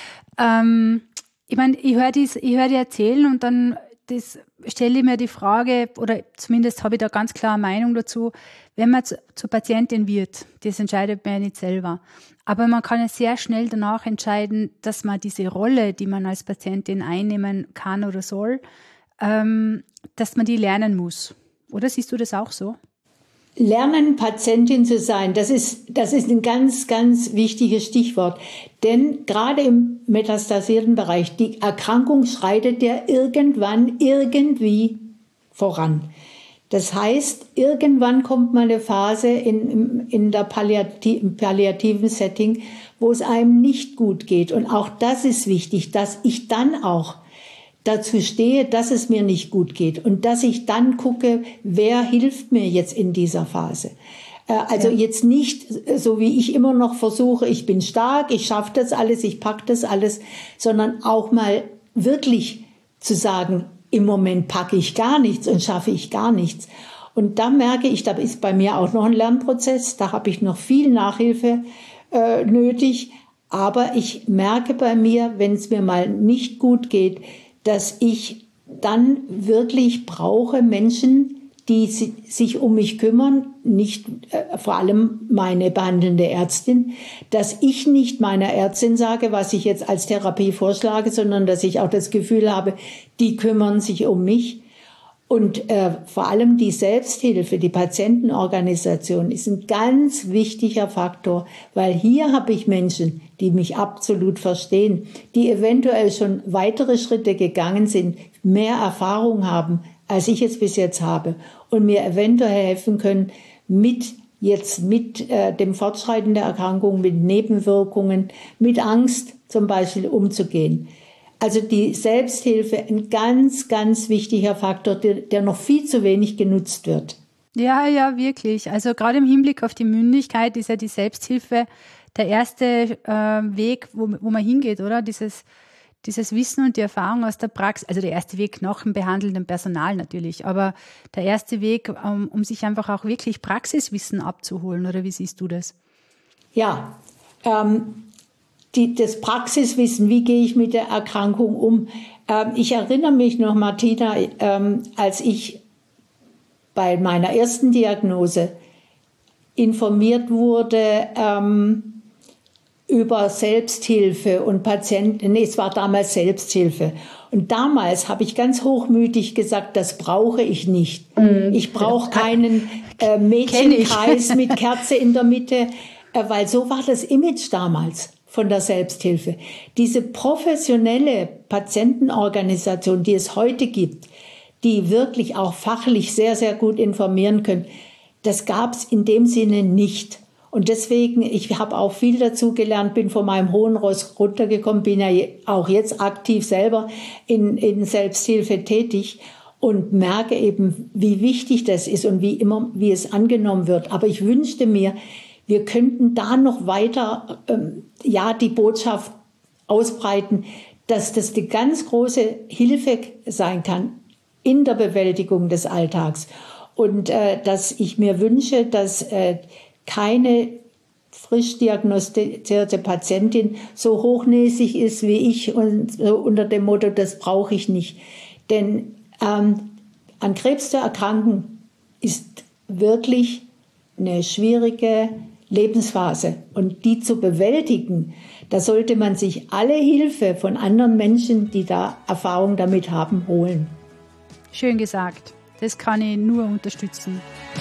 Ähm, ich meine, ich höre ich hör dir erzählen und dann das stelle ich mir die Frage, oder zumindest habe ich da ganz klare Meinung dazu, wenn man zu, zur Patientin wird, das entscheidet man ja nicht selber. Aber man kann ja sehr schnell danach entscheiden, dass man diese Rolle, die man als Patientin einnehmen kann oder soll, ähm, dass man die lernen muss. Oder siehst du das auch so? Lernen, Patientin zu sein, das ist, das ist ein ganz, ganz wichtiges Stichwort. Denn gerade im metastasierten Bereich, die Erkrankung schreitet ja irgendwann irgendwie voran. Das heißt, irgendwann kommt mal eine Phase in, in der Palliativ, im palliativen Setting, wo es einem nicht gut geht. Und auch das ist wichtig, dass ich dann auch dazu stehe, dass es mir nicht gut geht und dass ich dann gucke, wer hilft mir jetzt in dieser Phase. Also ja. Jetzt nicht so, wie ich immer noch versuche, ich bin stark, ich schaffe das alles, ich packe das alles, sondern auch mal wirklich zu sagen, im Moment packe ich gar nichts und schaffe ich gar nichts. Und da merke ich, da ist bei mir auch noch ein Lernprozess, da habe ich noch viel Nachhilfe äh, nötig, aber ich merke bei mir, wenn es mir mal nicht gut geht, dass ich dann wirklich brauche Menschen, die sich um mich kümmern, nicht äh, vor allem meine behandelnde Ärztin, dass ich nicht meiner Ärztin sage, was ich jetzt als Therapie vorschlage, sondern dass ich auch das Gefühl habe, die kümmern sich um mich. Und äh, vor allem die Selbsthilfe, die Patientenorganisation ist ein ganz wichtiger Faktor, weil hier habe ich Menschen, die mich absolut verstehen, die eventuell schon weitere Schritte gegangen sind, mehr Erfahrung haben, als ich es bis jetzt habe und mir eventuell helfen können, mit jetzt mit äh, dem Fortschreiten der Erkrankung, mit Nebenwirkungen, mit Angst zum Beispiel umzugehen. Also die Selbsthilfe, ein ganz, ganz wichtiger Faktor, der, der noch viel zu wenig genutzt wird. Ja, ja, wirklich. Also gerade im Hinblick auf die Mündigkeit ist ja die Selbsthilfe der erste äh, Weg, wo, wo man hingeht, oder? Dieses, dieses Wissen und die Erfahrung aus der Praxis. Also der erste Weg nach dem behandelnden Personal natürlich, aber der erste Weg, um, um sich einfach auch wirklich Praxiswissen abzuholen, oder wie siehst du das? Ja, ähm, Die, das Praxiswissen, wie gehe ich mit der Erkrankung um. Ähm, ich erinnere mich noch, Martina, ähm, als ich bei meiner ersten Diagnose informiert wurde ähm, über Selbsthilfe und Patienten, nee, es war damals Selbsthilfe. Und damals habe ich ganz hochmütig gesagt, das brauche ich nicht. Mhm. Ich brauche keinen äh, Mädchenkreis mit Kerze in der Mitte, äh, weil so war das Image damals von der Selbsthilfe. Diese professionelle Patientenorganisation, die es heute gibt, die wirklich auch fachlich sehr, sehr gut informieren können, das gab es in dem Sinne nicht. Und deswegen, ich habe auch viel dazu gelernt, bin von meinem hohen Ross runtergekommen, bin ja auch jetzt aktiv selber in, in Selbsthilfe tätig und merke eben, wie wichtig das ist und wie immer, wie es angenommen wird. Aber ich wünschte mir, wir könnten da noch weiter ähm, ja, die Botschaft ausbreiten, dass das eine ganz große Hilfe sein kann in der Bewältigung des Alltags. Und äh, dass ich mir wünsche, dass äh, keine frisch diagnostizierte Patientin so hochnäsig ist wie ich und so unter dem Motto, das brauche ich nicht. Denn ähm, an Krebs zu erkranken ist wirklich eine schwierige Lebensphase. Und die zu bewältigen, da sollte man sich alle Hilfe von anderen Menschen, die da Erfahrung damit haben, holen. Schön gesagt. Das kann ich nur unterstützen.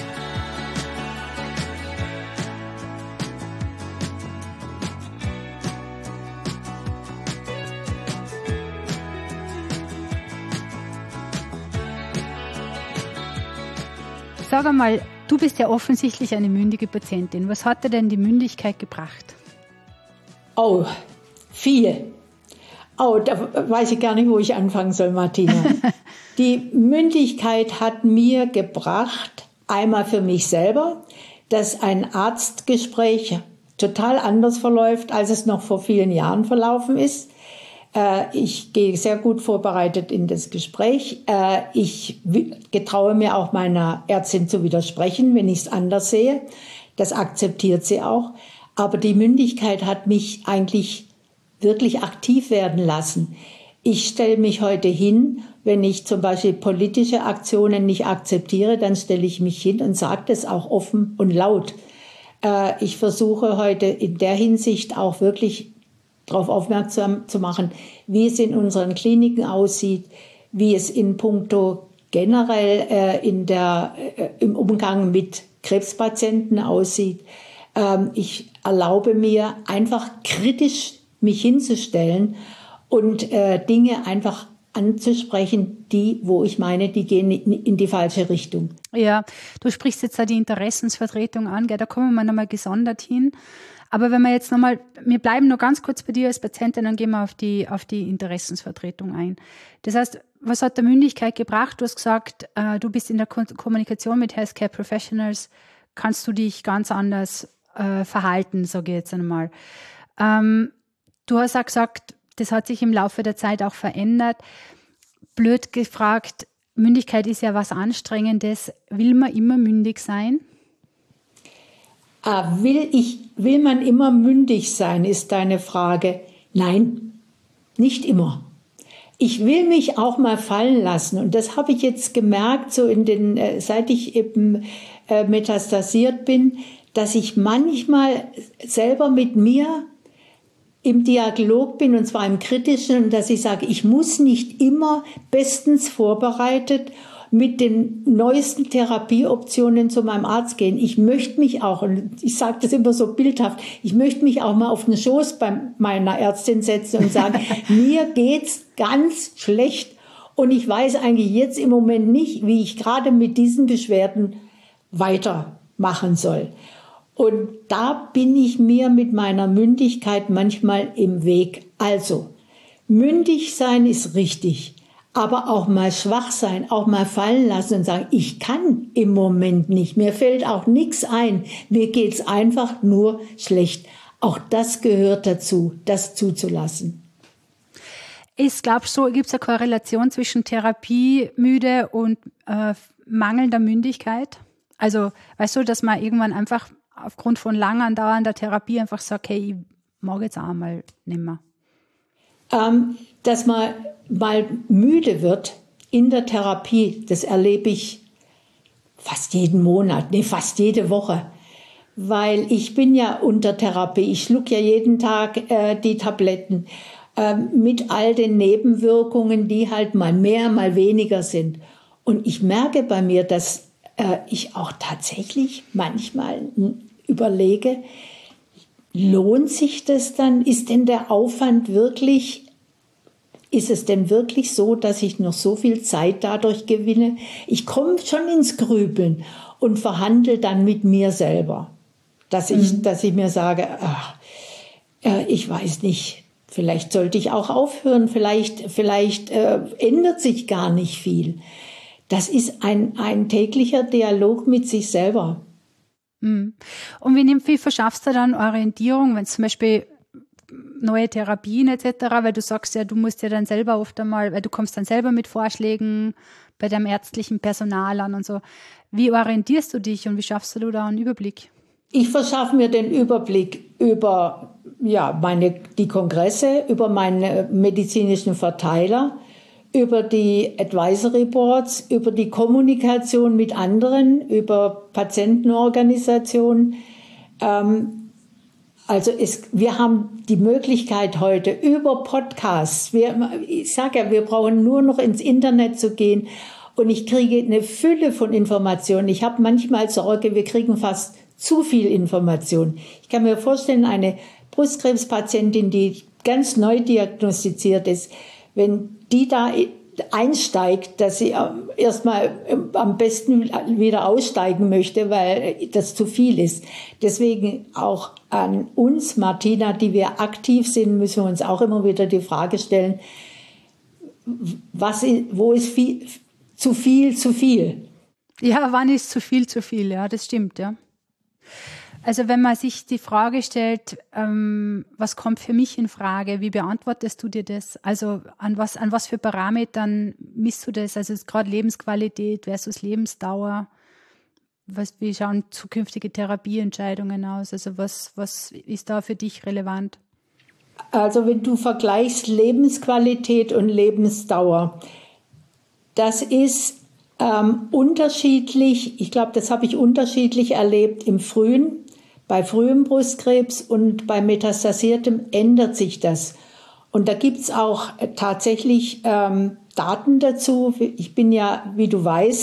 Sag einmal, du bist ja offensichtlich eine mündige Patientin. Was hat dir denn die Mündigkeit gebracht? Oh, viel. Oh, da weiß ich gar nicht, wo ich anfangen soll, Martina. Die Mündigkeit hat mir gebracht, einmal für mich selber, dass ein Arztgespräch total anders verläuft, als es noch vor vielen Jahren verlaufen ist. Ich gehe sehr gut vorbereitet in das Gespräch. Ich getraue mir auch meiner Ärztin zu widersprechen, wenn ich es anders sehe. Das akzeptiert sie auch. Aber die Mündigkeit hat mich eigentlich wirklich aktiv werden lassen. Ich stelle mich heute hin, wenn ich zum Beispiel politische Aktionen nicht akzeptiere, dann stelle ich mich hin und sage das auch offen und laut. Ich versuche heute in der Hinsicht auch wirklich darauf aufmerksam zu machen, wie es in unseren Kliniken aussieht, wie es in puncto generell äh, in der, äh, im Umgang mit Krebspatienten aussieht. Ähm, ich erlaube mir einfach kritisch mich hinzustellen und äh, Dinge einfach anzusprechen, die, wo ich meine, die gehen in die falsche Richtung. Ja, du sprichst jetzt da die Interessensvertretung an, gell? Da kommen wir nochmal gesondert hin. Aber wenn wir jetzt nochmal, wir bleiben nur ganz kurz bei dir als Patientin, dann gehen wir auf die, auf die Interessensvertretung ein. Das heißt, was hat der Mündigkeit gebracht? Du hast gesagt, äh, du bist in der Ko- Kommunikation mit Healthcare Professionals, kannst du dich ganz anders äh, verhalten, sage ich jetzt einmal. Ähm, du hast auch gesagt, das hat sich im Laufe der Zeit auch verändert. Blöd gefragt, Mündigkeit ist ja was Anstrengendes. Will man immer mündig sein? Ah, will ich, will man immer mündig sein, ist deine Frage. Nein, nicht immer. Ich will mich auch mal fallen lassen. Und das habe ich jetzt gemerkt, so in den, äh, seit ich eben äh, metastasiert bin, dass ich manchmal selber mit mir im Dialog bin, und zwar im Kritischen, und dass ich sage, ich muss nicht immer bestens vorbereitet mit den neuesten Therapieoptionen zu meinem Arzt gehen. Ich möchte mich auch, und ich sage das immer so bildhaft, ich möchte mich auch mal auf den Schoß bei meiner Ärztin setzen und sagen, mir geht's ganz schlecht und ich weiß eigentlich jetzt im Moment nicht, wie ich gerade mit diesen Beschwerden weitermachen soll. Und da bin ich mir mit meiner Mündigkeit manchmal im Weg. Also, mündig sein ist richtig, aber auch mal schwach sein, auch mal fallen lassen und sagen, ich kann im Moment nicht, mir fällt auch nichts ein, mir geht's einfach nur schlecht. Auch das gehört dazu, das zuzulassen. Ich glaube, so gibt es eine Korrelation zwischen Therapiemüde und äh, mangelnder Mündigkeit. Also, weißt du, dass man irgendwann einfach aufgrund von lang andauernder Therapie einfach sagt, hey, ich mag jetzt auch mal nicht mehr. Ähm, dass man mal müde wird in der Therapie, das erlebe ich fast jeden Monat, nee, fast jede Woche. Weil ich bin ja unter Therapie, ich schlucke ja jeden Tag äh, die Tabletten äh, mit all den Nebenwirkungen, die halt mal mehr, mal weniger sind. Und ich merke bei mir, dass äh, ich auch tatsächlich manchmal überlege, lohnt sich das dann? Ist denn der Aufwand wirklich, ist es denn wirklich so, dass ich noch so viel Zeit dadurch gewinne? Ich komme schon ins Grübeln und verhandle dann mit mir selber, dass ich, mhm. dass ich mir sage, ach, äh, ich weiß nicht, vielleicht sollte ich auch aufhören, vielleicht, vielleicht äh, ändert sich gar nicht viel. Das ist ein, ein täglicher Dialog mit sich selber. Und wie, wie verschaffst du dann Orientierung, wenn zum Beispiel neue Therapien et cetera, weil du sagst ja, du musst ja dann selber oft einmal, weil du kommst dann selber mit Vorschlägen bei deinem ärztlichen Personal an und so. Wie orientierst du dich und wie schaffst du da einen Überblick? Ich verschaffe mir den Überblick über ja, meine, die Kongresse, über meine medizinischen Verteiler, über die Advisory Boards, über die Kommunikation mit anderen, über Patientenorganisationen. Ähm, also es, wir haben die Möglichkeit heute über Podcasts, wir, ich sage ja, wir brauchen nur noch ins Internet zu gehen und ich kriege eine Fülle von Informationen. Ich habe manchmal Sorge, wir kriegen fast zu viel Information. Ich kann mir vorstellen, eine Brustkrebspatientin, die ganz neu diagnostiziert ist, wenn die da einsteigt, dass sie erstmal am besten wieder aussteigen möchte, weil das zu viel ist. Deswegen auch an uns, Martina, die wir aktiv sind, müssen wir uns auch immer wieder die Frage stellen, was, wo ist viel, zu viel, zu viel? Ja, wann ist zu viel, zu viel? Ja, das stimmt, ja. Also wenn man sich die Frage stellt, ähm, was kommt für mich in Frage, wie beantwortest du dir das? Also an was, an was für Parametern misst du das? Also gerade Lebensqualität versus Lebensdauer. Was, wie schauen zukünftige Therapieentscheidungen aus? Also was, was ist da für dich relevant? Also wenn du vergleichst Lebensqualität und Lebensdauer, das ist ähm, unterschiedlich. Ich glaube, das habe ich unterschiedlich erlebt im Frühen. Bei frühem Brustkrebs und bei metastasiertem ändert sich das. Und da gibt's auch tatsächlich ähm, Daten dazu. Ich bin ja, wie du weißt,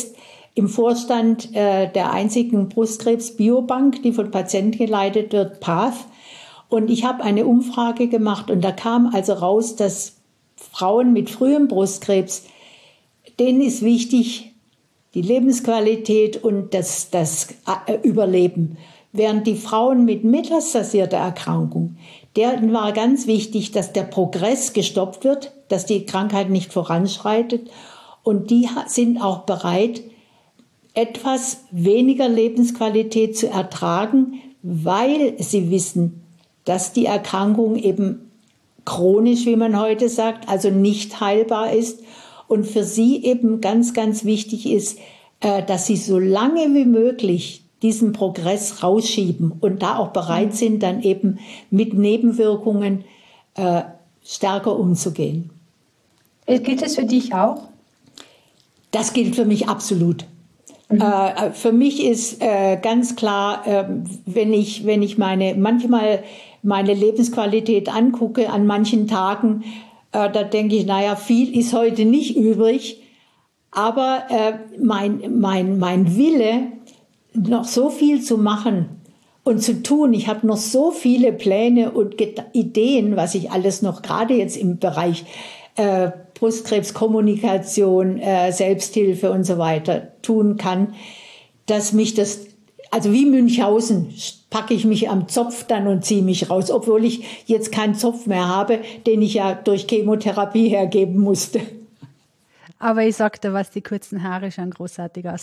im Vorstand äh, der einzigen Brustkrebs-Biobank, die von Patienten geleitet wird, P A T H. Und ich habe eine Umfrage gemacht und da kam also raus, dass Frauen mit frühem Brustkrebs, denen ist wichtig die Lebensqualität und das, das Überleben. Während die Frauen mit metastasierter Erkrankung, deren war ganz wichtig, dass der Progress gestoppt wird, dass die Krankheit nicht voranschreitet. Und die sind auch bereit, etwas weniger Lebensqualität zu ertragen, weil sie wissen, dass die Erkrankung eben chronisch, wie man heute sagt, also nicht heilbar ist. Und für sie eben ganz, ganz wichtig ist, dass sie so lange wie möglich diesen Progress rausschieben und da auch bereit sind, dann eben mit Nebenwirkungen äh, stärker umzugehen. Gilt das für dich auch? Das gilt für mich absolut. Mhm. Äh, für mich ist äh, ganz klar, äh, wenn ich, wenn ich meine, manchmal meine Lebensqualität angucke an manchen Tagen, äh, da denke ich, naja, viel ist heute nicht übrig, aber äh, mein, mein, mein Wille, noch so viel zu machen und zu tun. Ich habe noch so viele Pläne und Ideen, was ich alles noch gerade jetzt im Bereich äh, Brustkrebskommunikation, äh, Selbsthilfe und so weiter tun kann, dass mich das, also wie Münchhausen, packe ich mich am Zopf dann und ziehe mich raus, obwohl ich jetzt keinen Zopf mehr habe, den ich ja durch Chemotherapie hergeben musste. Aber ich sagte, was die kurzen Haare schauen großartig aus.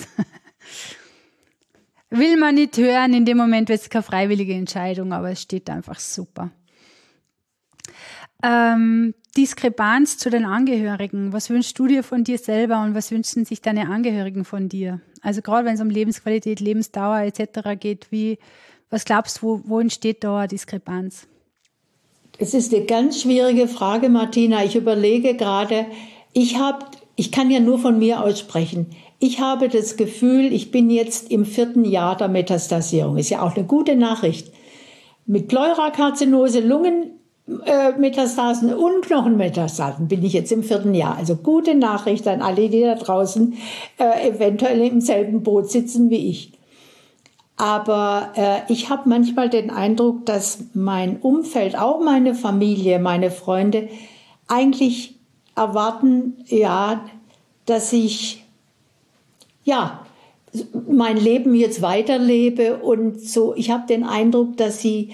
Will man nicht hören, in dem Moment wird es keine freiwillige Entscheidung, aber es steht einfach super. Ähm, Diskrepanz zu den Angehörigen. Was wünschst du dir von dir selber und was wünschen sich deine Angehörigen von dir? Also gerade wenn es um Lebensqualität, Lebensdauer et cetera geht, wie, was glaubst du, wo, wo entsteht da eine Diskrepanz? Es ist eine ganz schwierige Frage, Martina. Ich überlege gerade, ich habe, ich kann ja nur von mir aus sprechen. Ich habe das Gefühl, ich bin jetzt im vierten Jahr der Metastasierung. Ist ja auch eine gute Nachricht. Mit Pleurakarzinose, Lungenmetastasen und Knochenmetastasen bin ich jetzt im vierten Jahr. Also gute Nachricht an alle, die da draußen äh, eventuell im selben Boot sitzen wie ich. Aber äh, ich habe manchmal den Eindruck, dass mein Umfeld, auch meine Familie, meine Freunde, eigentlich erwarten, ja, dass ich ja, mein Leben jetzt weiterlebe und so. Ich habe den Eindruck, dass sie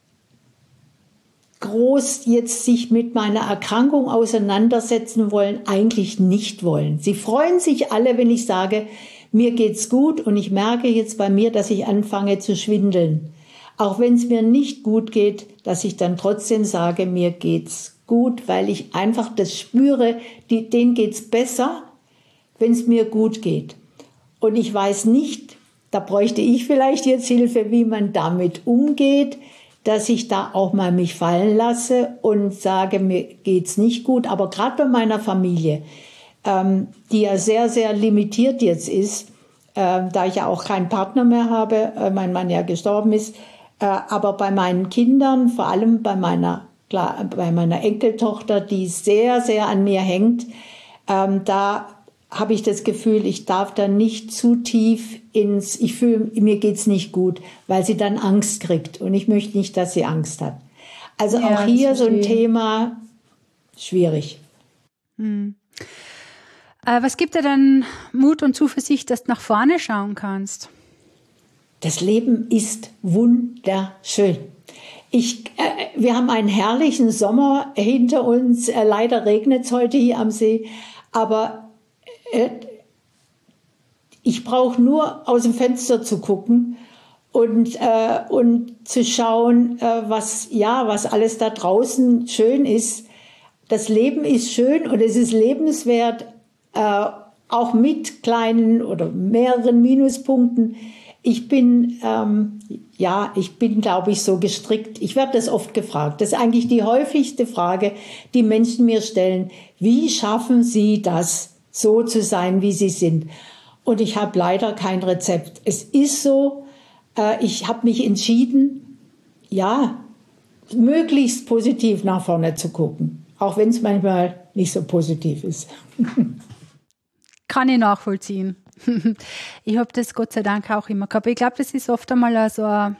groß jetzt sich mit meiner Erkrankung auseinandersetzen wollen, eigentlich nicht wollen. Sie freuen sich alle, wenn ich sage, mir geht's gut und ich merke jetzt bei mir, dass ich anfange zu schwindeln. Auch wenn es mir nicht gut geht, dass ich dann trotzdem sage, mir geht's gut, weil ich einfach das spüre, die, denen geht's besser, wenn es mir gut geht. Und ich weiß nicht, da bräuchte ich vielleicht jetzt Hilfe, wie man damit umgeht, dass ich da auch mal mich fallen lasse und sage, mir geht's nicht gut. Aber gerade bei meiner Familie, ähm, die ja sehr, sehr limitiert jetzt ist, äh, da ich ja auch keinen Partner mehr habe, äh, mein Mann ja gestorben ist, äh, aber bei meinen Kindern, vor allem bei meiner, klar, bei meiner Enkeltochter, die sehr, sehr an mir hängt, ähm, da habe ich das Gefühl, ich darf da nicht zu tief ins, ich fühle, mir geht's nicht gut, weil sie dann Angst kriegt und ich möchte nicht, dass sie Angst hat. Also ja, auch hier so ein Thema, schwierig. Hm. Äh, was gibt dir dann Mut und Zuversicht, dass du nach vorne schauen kannst? Das Leben ist wunderschön. Ich, äh, wir haben einen herrlichen Sommer hinter uns. Äh, leider regnet es heute hier am See, aber ich brauche nur aus dem Fenster zu gucken und, äh, und zu schauen, äh, was, ja, was alles da draußen schön ist. Das Leben ist schön und es ist lebenswert, äh, auch mit kleinen oder mehreren Minuspunkten. Ich bin, ähm, ja, ich bin, glaube ich, so gestrickt. Ich werde das oft gefragt. Das ist eigentlich die häufigste Frage, die Menschen mir stellen. Wie schaffen Sie das, so zu sein, wie sie sind? Und ich habe leider kein Rezept. Es ist so, äh, ich habe mich entschieden, ja, möglichst positiv nach vorne zu gucken, auch wenn es manchmal nicht so positiv ist. Kann ich nachvollziehen. Ich habe das Gott sei Dank auch immer gehabt. Ich glaube, das ist oft einmal so eine,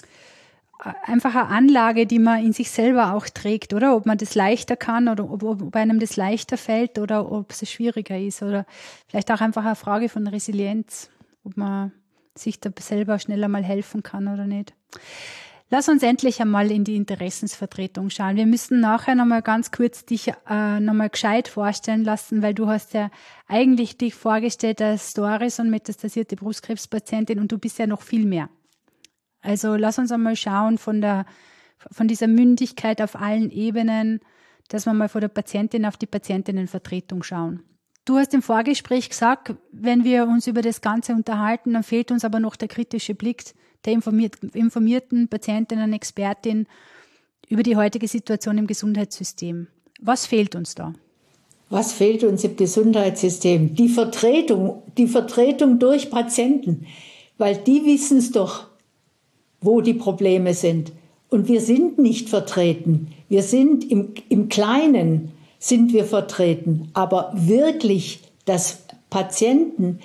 einfach eine Anlage, die man in sich selber auch trägt, oder? Ob man das leichter kann oder ob, ob einem das leichter fällt oder ob es schwieriger ist. Oder vielleicht auch einfach eine Frage von Resilienz, ob man sich da selber schneller mal helfen kann oder nicht. Lass uns endlich einmal in die Interessensvertretung schauen. Wir müssen nachher nochmal ganz kurz dich äh, nochmal gescheit vorstellen lassen, weil du hast ja eigentlich dich vorgestellt als Doris und metastasierte Brustkrebspatientin und du bist ja noch viel mehr. Also lass uns einmal schauen von der, von dieser Mündigkeit auf allen Ebenen, dass wir mal von der Patientin auf die Patientinnenvertretung schauen. Du hast im Vorgespräch gesagt, wenn wir uns über das Ganze unterhalten, dann fehlt uns aber noch der kritische Blick der informiert, informierten Patientinnen, Expertin über die heutige Situation im Gesundheitssystem. Was fehlt uns da? Was fehlt uns im Gesundheitssystem? Die Vertretung, die Vertretung durch Patienten, weil die wissen es doch, wo die Probleme sind. Und wir sind nicht vertreten. Wir sind im, im Kleinen sind wir vertreten, aber wirklich, dass Patienten,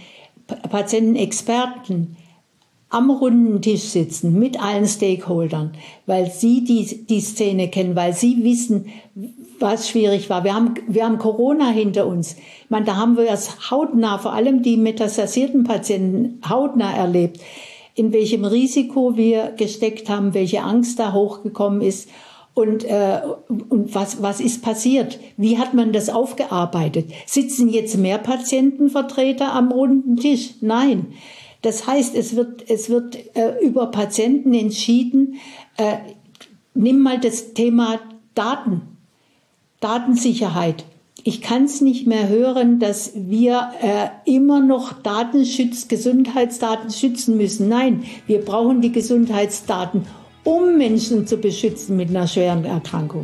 Patientenexperten am runden Tisch sitzen mit allen Stakeholdern, weil sie die, die Szene kennen, weil sie wissen, was schwierig war. Wir haben, wir haben Corona hinter uns. Ich meine, da haben wir das hautnah, vor allem die metastasierten Patienten, hautnah erlebt, in welchem Risiko wir gesteckt haben, welche Angst da hochgekommen ist und, äh, und was, was ist passiert. Wie hat man das aufgearbeitet? Sitzen jetzt mehr Patientenvertreter am runden Tisch? Nein. Das heißt, es wird, es wird äh, über Patienten entschieden. Äh, nimm mal das Thema Daten, Datensicherheit. Ich kann es nicht mehr hören, dass wir äh, immer noch Datenschutz, Gesundheitsdaten schützen müssen. Nein, wir brauchen die Gesundheitsdaten, um Menschen zu beschützen mit einer schweren Erkrankung.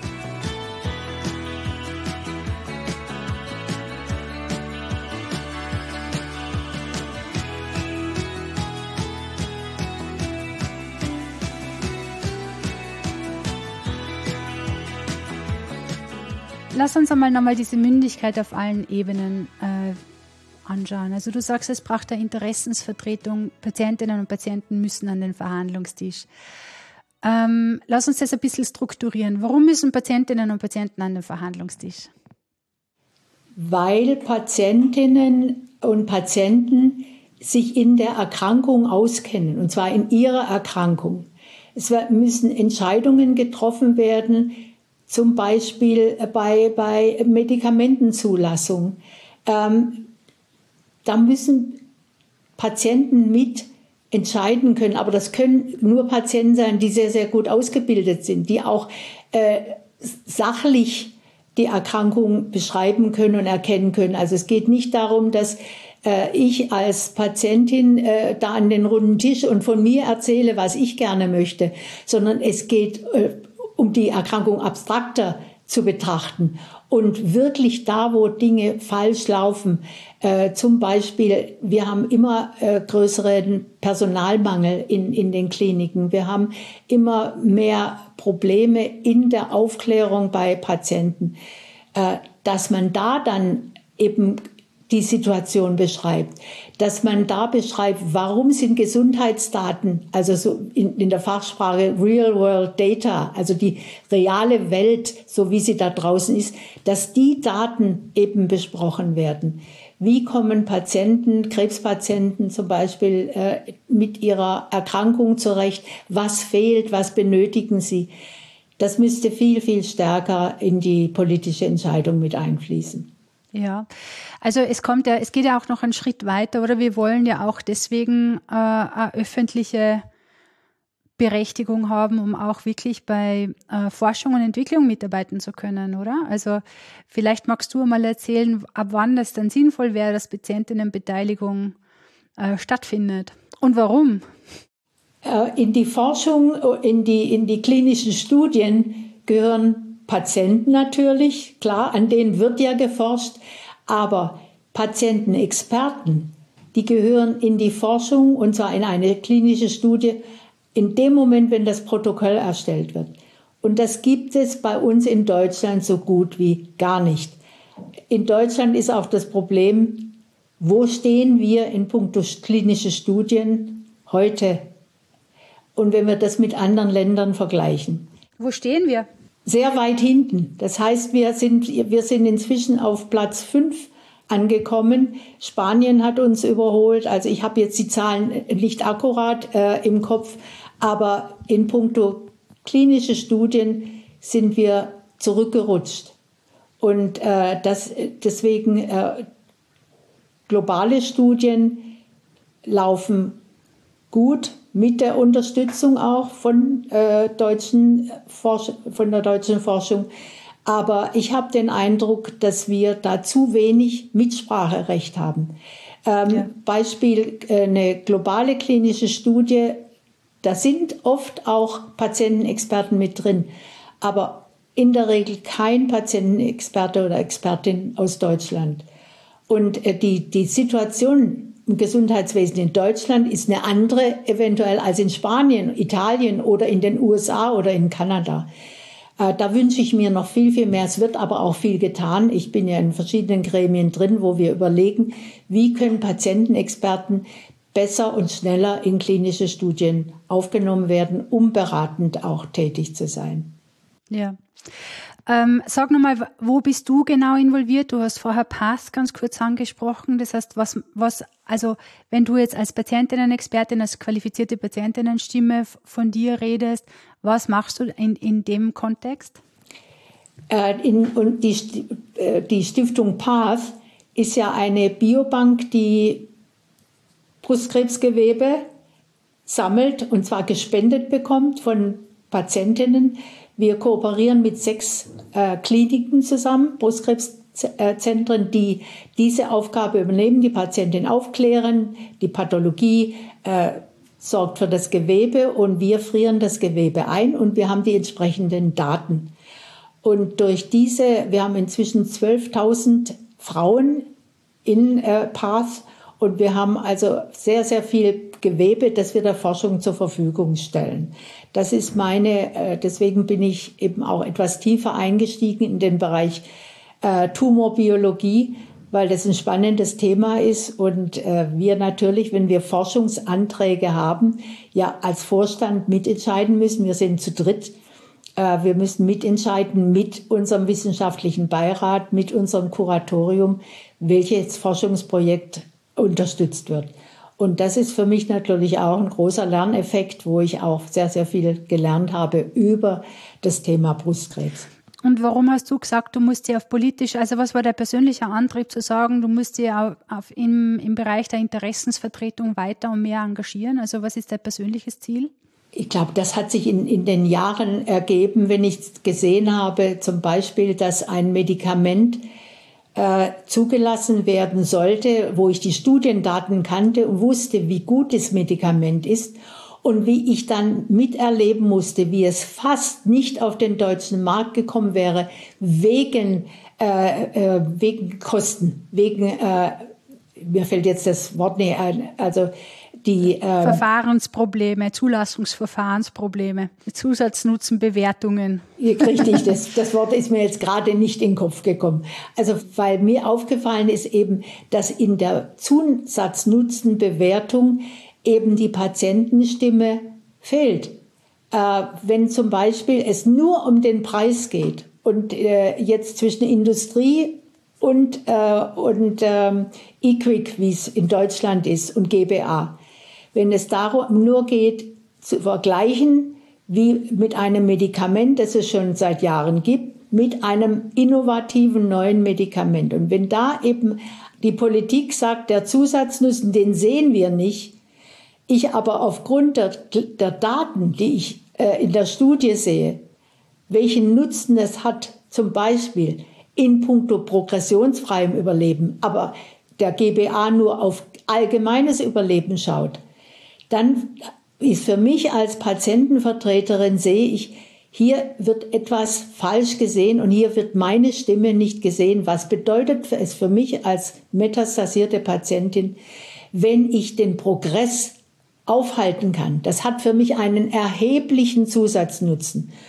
Lass uns einmal nochmal diese Mündigkeit auf allen Ebenen äh, anschauen. Also du sagst, es braucht eine Interessensvertretung. Patientinnen und Patienten müssen an den Verhandlungstisch. Ähm, lass uns das ein bisschen strukturieren. Warum müssen Patientinnen und Patienten an den Verhandlungstisch? Weil Patientinnen und Patienten sich in der Erkrankung auskennen, und zwar in ihrer Erkrankung. Es müssen Entscheidungen getroffen werden, zum Beispiel bei, bei Medikamentenzulassung. Ähm, da müssen Patienten mit entscheiden können, aber das können nur Patienten sein, die sehr, sehr gut ausgebildet sind, die auch äh, sachlich die Erkrankung beschreiben können und erkennen können. Also es geht nicht darum, dass äh, ich als Patientin äh, da an den runden Tisch und von mir erzähle, was ich gerne möchte, sondern es geht äh, um die Erkrankung abstrakter zu betrachten und wirklich da, wo Dinge falsch laufen. Äh, zum Beispiel, wir haben immer äh, größeren Personalmangel in, in den Kliniken. Wir haben immer mehr Probleme in der Aufklärung bei Patienten. Äh, dass man da dann eben die Situation beschreibt, dass man da beschreibt, warum sind Gesundheitsdaten, also so in, in der Fachsprache Real World Data, also die reale Welt, so wie sie da draußen ist, dass die Daten eben besprochen werden. Wie kommen Patienten, Krebspatienten zum Beispiel, äh, mit ihrer Erkrankung zurecht? Was fehlt? Was benötigen sie? Das müsste viel, viel stärker in die politische Entscheidung mit einfließen. Ja, also es kommt ja, es geht ja auch noch einen Schritt weiter, oder? Wir wollen ja auch deswegen äh, eine öffentliche Berechtigung haben, um auch wirklich bei äh, Forschung und Entwicklung mitarbeiten zu können, oder? Also vielleicht magst du mal erzählen, ab wann das dann sinnvoll wäre, dass Patientinnenbeteiligung äh, stattfindet und warum? Äh, in die Forschung, in die, in die klinischen Studien gehören Patienten natürlich, klar, an denen wird ja geforscht, aber Patientenexperten, die gehören in die Forschung, und zwar in eine klinische Studie, in dem Moment, wenn das Protokoll erstellt wird. Und das gibt es bei uns in Deutschland so gut wie gar nicht. In Deutschland ist auch das Problem, wo stehen wir in puncto klinische Studien heute? Und wenn wir das mit anderen Ländern vergleichen. Wo stehen wir? Sehr weit hinten. Das heißt, wir sind, wir sind inzwischen auf Platz fünf angekommen. Spanien hat uns überholt. Also ich habe jetzt die Zahlen nicht akkurat äh, im Kopf, aber in puncto klinische Studien sind wir zurückgerutscht. Und äh, das, deswegen äh, globale Studien laufen gut mit der Unterstützung auch von, äh, deutschen Forsch- von der deutschen Forschung. Aber ich habe den Eindruck, dass wir da zu wenig Mitspracherecht haben. Ähm, ja. Beispiel äh, eine globale klinische Studie, da sind oft auch Patientenexperten mit drin, aber in der Regel kein Patientenexperte oder Expertin aus Deutschland. Und äh, die, die Situation im Gesundheitswesen in Deutschland ist eine andere eventuell als in Spanien, Italien oder in den U S A oder in Kanada. Da wünsche ich mir noch viel, viel mehr. Es wird aber auch viel getan. Ich bin ja in verschiedenen Gremien drin, wo wir überlegen, wie können Patientenexperten besser und schneller in klinische Studien aufgenommen werden, um beratend auch tätig zu sein. Ja. Ähm, sag nochmal, wo bist du genau involviert? Du hast vorher PATH ganz kurz angesprochen. Das heißt, was, was, also, wenn du jetzt als Patientinnen-Expertin, als qualifizierte Patientinnenstimme von dir redest, was machst du in, in dem Kontext? Äh, in, und die, die Stiftung PATH ist ja eine Biobank, die Brustkrebsgewebe sammelt und zwar gespendet bekommt von Patientinnen. Wir kooperieren mit sechs äh, Kliniken zusammen, Brustkrebszentren, die diese Aufgabe übernehmen, die Patientin aufklären, die Pathologie äh, sorgt für das Gewebe und wir frieren das Gewebe ein und wir haben die entsprechenden Daten. Und durch diese, wir haben inzwischen zwölftausend Frauen in äh, PATH und wir haben also sehr, sehr viel Gewebe, das wir der Forschung zur Verfügung stellen. Das ist meine, äh, deswegen bin ich eben auch etwas tiefer eingestiegen in den Bereich äh, Tumorbiologie, weil das ein spannendes Thema ist und äh, wir natürlich, wenn wir Forschungsanträge haben, ja als Vorstand mitentscheiden müssen. Wir sind zu dritt. Äh, wir müssen mitentscheiden mit unserem wissenschaftlichen Beirat, mit unserem Kuratorium, welches Forschungsprojekt unterstützt wird. Und das ist für mich natürlich auch ein großer Lerneffekt, wo ich auch sehr, sehr viel gelernt habe über das Thema Brustkrebs. Und warum hast du gesagt, du musst dich auf politisch, also was war der persönliche Antrieb zu sagen, du musst dich auf, auf im, im Bereich der Interessensvertretung weiter und mehr engagieren? Also was ist dein persönliches Ziel? Ich glaube, das hat sich in, in den Jahren ergeben, wenn ich gesehen habe, zum Beispiel, dass ein Medikament äh, zugelassen werden sollte, wo ich die Studiendaten kannte und wusste, wie gut das Medikament ist. Und wie ich dann miterleben musste, wie es fast nicht auf den deutschen Markt gekommen wäre, wegen, äh, äh, wegen Kosten, wegen, äh, mir fällt jetzt das Wort nicht ein, also die... Äh, Verfahrensprobleme, Zulassungsverfahrensprobleme, Zusatznutzenbewertungen. Richtig, das, das Wort ist mir jetzt gerade nicht in den Kopf gekommen. Also weil mir aufgefallen ist eben, dass in der Zusatznutzenbewertung eben die Patientenstimme fehlt. Äh, wenn zum Beispiel es nur um den Preis geht und äh, jetzt zwischen Industrie und, äh, und ähm, E-Quick, wie es in Deutschland ist, und G B A, wenn es darum nur geht, zu vergleichen, wie mit einem Medikament, das es schon seit Jahren gibt, mit einem innovativen neuen Medikament. Und wenn da eben die Politik sagt, der Zusatznutzen, den sehen wir nicht, ich aber aufgrund der, der Daten, die ich äh, in der Studie sehe, welchen Nutzen es hat, zum Beispiel in puncto progressionsfreiem Überleben, aber der G B A nur auf allgemeines Überleben schaut, dann ist für mich als Patientenvertreterin, sehe ich, hier wird etwas falsch gesehen und hier wird meine Stimme nicht gesehen. Was bedeutet es für mich als metastasierte Patientin, wenn ich den Progress aufhalten kann? Das hat für mich einen erheblichen Zusatznutzen.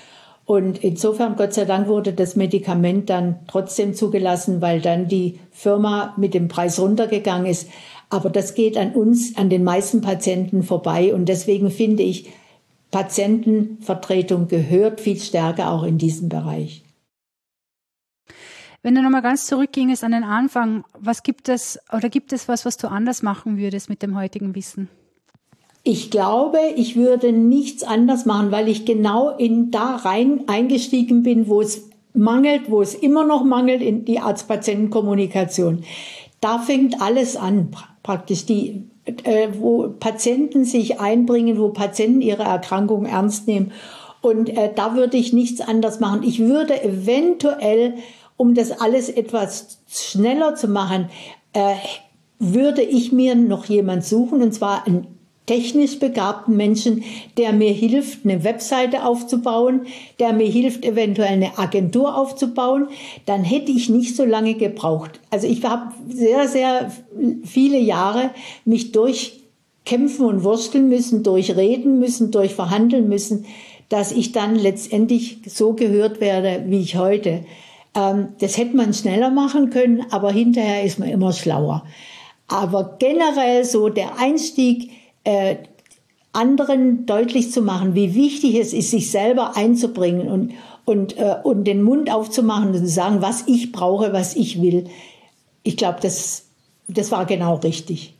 Und insofern, Gott sei Dank, wurde das Medikament dann trotzdem zugelassen, weil dann die Firma mit dem Preis runtergegangen ist. Aber das geht an uns, an den meisten Patienten vorbei. Und deswegen finde ich, Patientenvertretung gehört viel stärker auch in diesem Bereich. Wenn du nochmal ganz zurückgingst an den Anfang, was gibt es oder gibt es was, was du anders machen würdest mit dem heutigen Wissen? Ich glaube, ich würde nichts anders machen, weil ich genau in da rein eingestiegen bin, wo es mangelt, wo es immer noch mangelt, in die Arzt-Patienten-Kommunikation. Da fängt alles an, praktisch, die, äh, wo Patienten sich einbringen, wo Patienten ihre Erkrankung ernst nehmen. Und äh, da würde ich nichts anders machen. Ich würde eventuell, um das alles etwas schneller zu machen, äh, würde ich mir noch jemand suchen, und zwar ein technisch begabten Menschen, der mir hilft, eine Webseite aufzubauen, der mir hilft, eventuell eine Agentur aufzubauen, dann hätte ich nicht so lange gebraucht. Also ich habe sehr, sehr viele Jahre mich durchkämpfen und wursteln müssen, durchreden müssen, durchverhandeln müssen, dass ich dann letztendlich so gehört werde, wie ich heute. Ähm, das hätte man schneller machen können, aber hinterher ist man immer schlauer. Aber generell so der Einstieg, Äh, anderen deutlich zu machen, wie wichtig es ist, sich selber einzubringen und, und, äh, und den Mund aufzumachen und zu sagen, was ich brauche, was ich will. Ich glaube, das, das war genau richtig.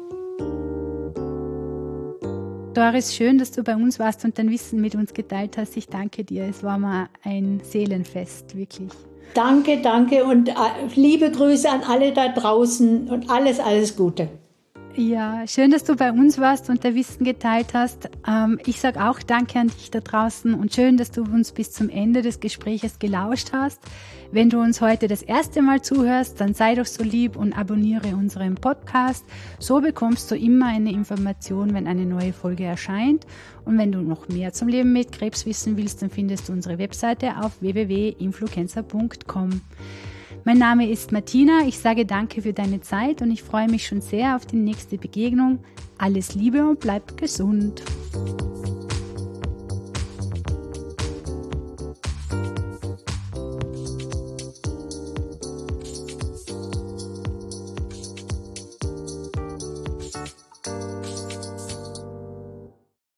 Doris, schön, dass du bei uns warst und dein Wissen mit uns geteilt hast. Ich danke dir. Es war mal ein Seelenfest, wirklich. Danke, danke und äh, liebe Grüße an alle da draußen und alles, alles Gute. Ja, schön, dass du bei uns warst und dein Wissen geteilt hast. Ähm, ich sage auch Danke an dich da draußen und schön, dass du uns bis zum Ende des Gespräches gelauscht hast. Wenn du uns heute das erste Mal zuhörst, dann sei doch so lieb und abonniere unseren Podcast. So bekommst du immer eine Information, wenn eine neue Folge erscheint. Und wenn du noch mehr zum Leben mit Krebs wissen willst, dann findest du unsere Webseite auf w w w punkt influencer punkt com. Mein Name ist Martina, ich sage danke für deine Zeit und ich freue mich schon sehr auf die nächste Begegnung. Alles Liebe und bleib gesund.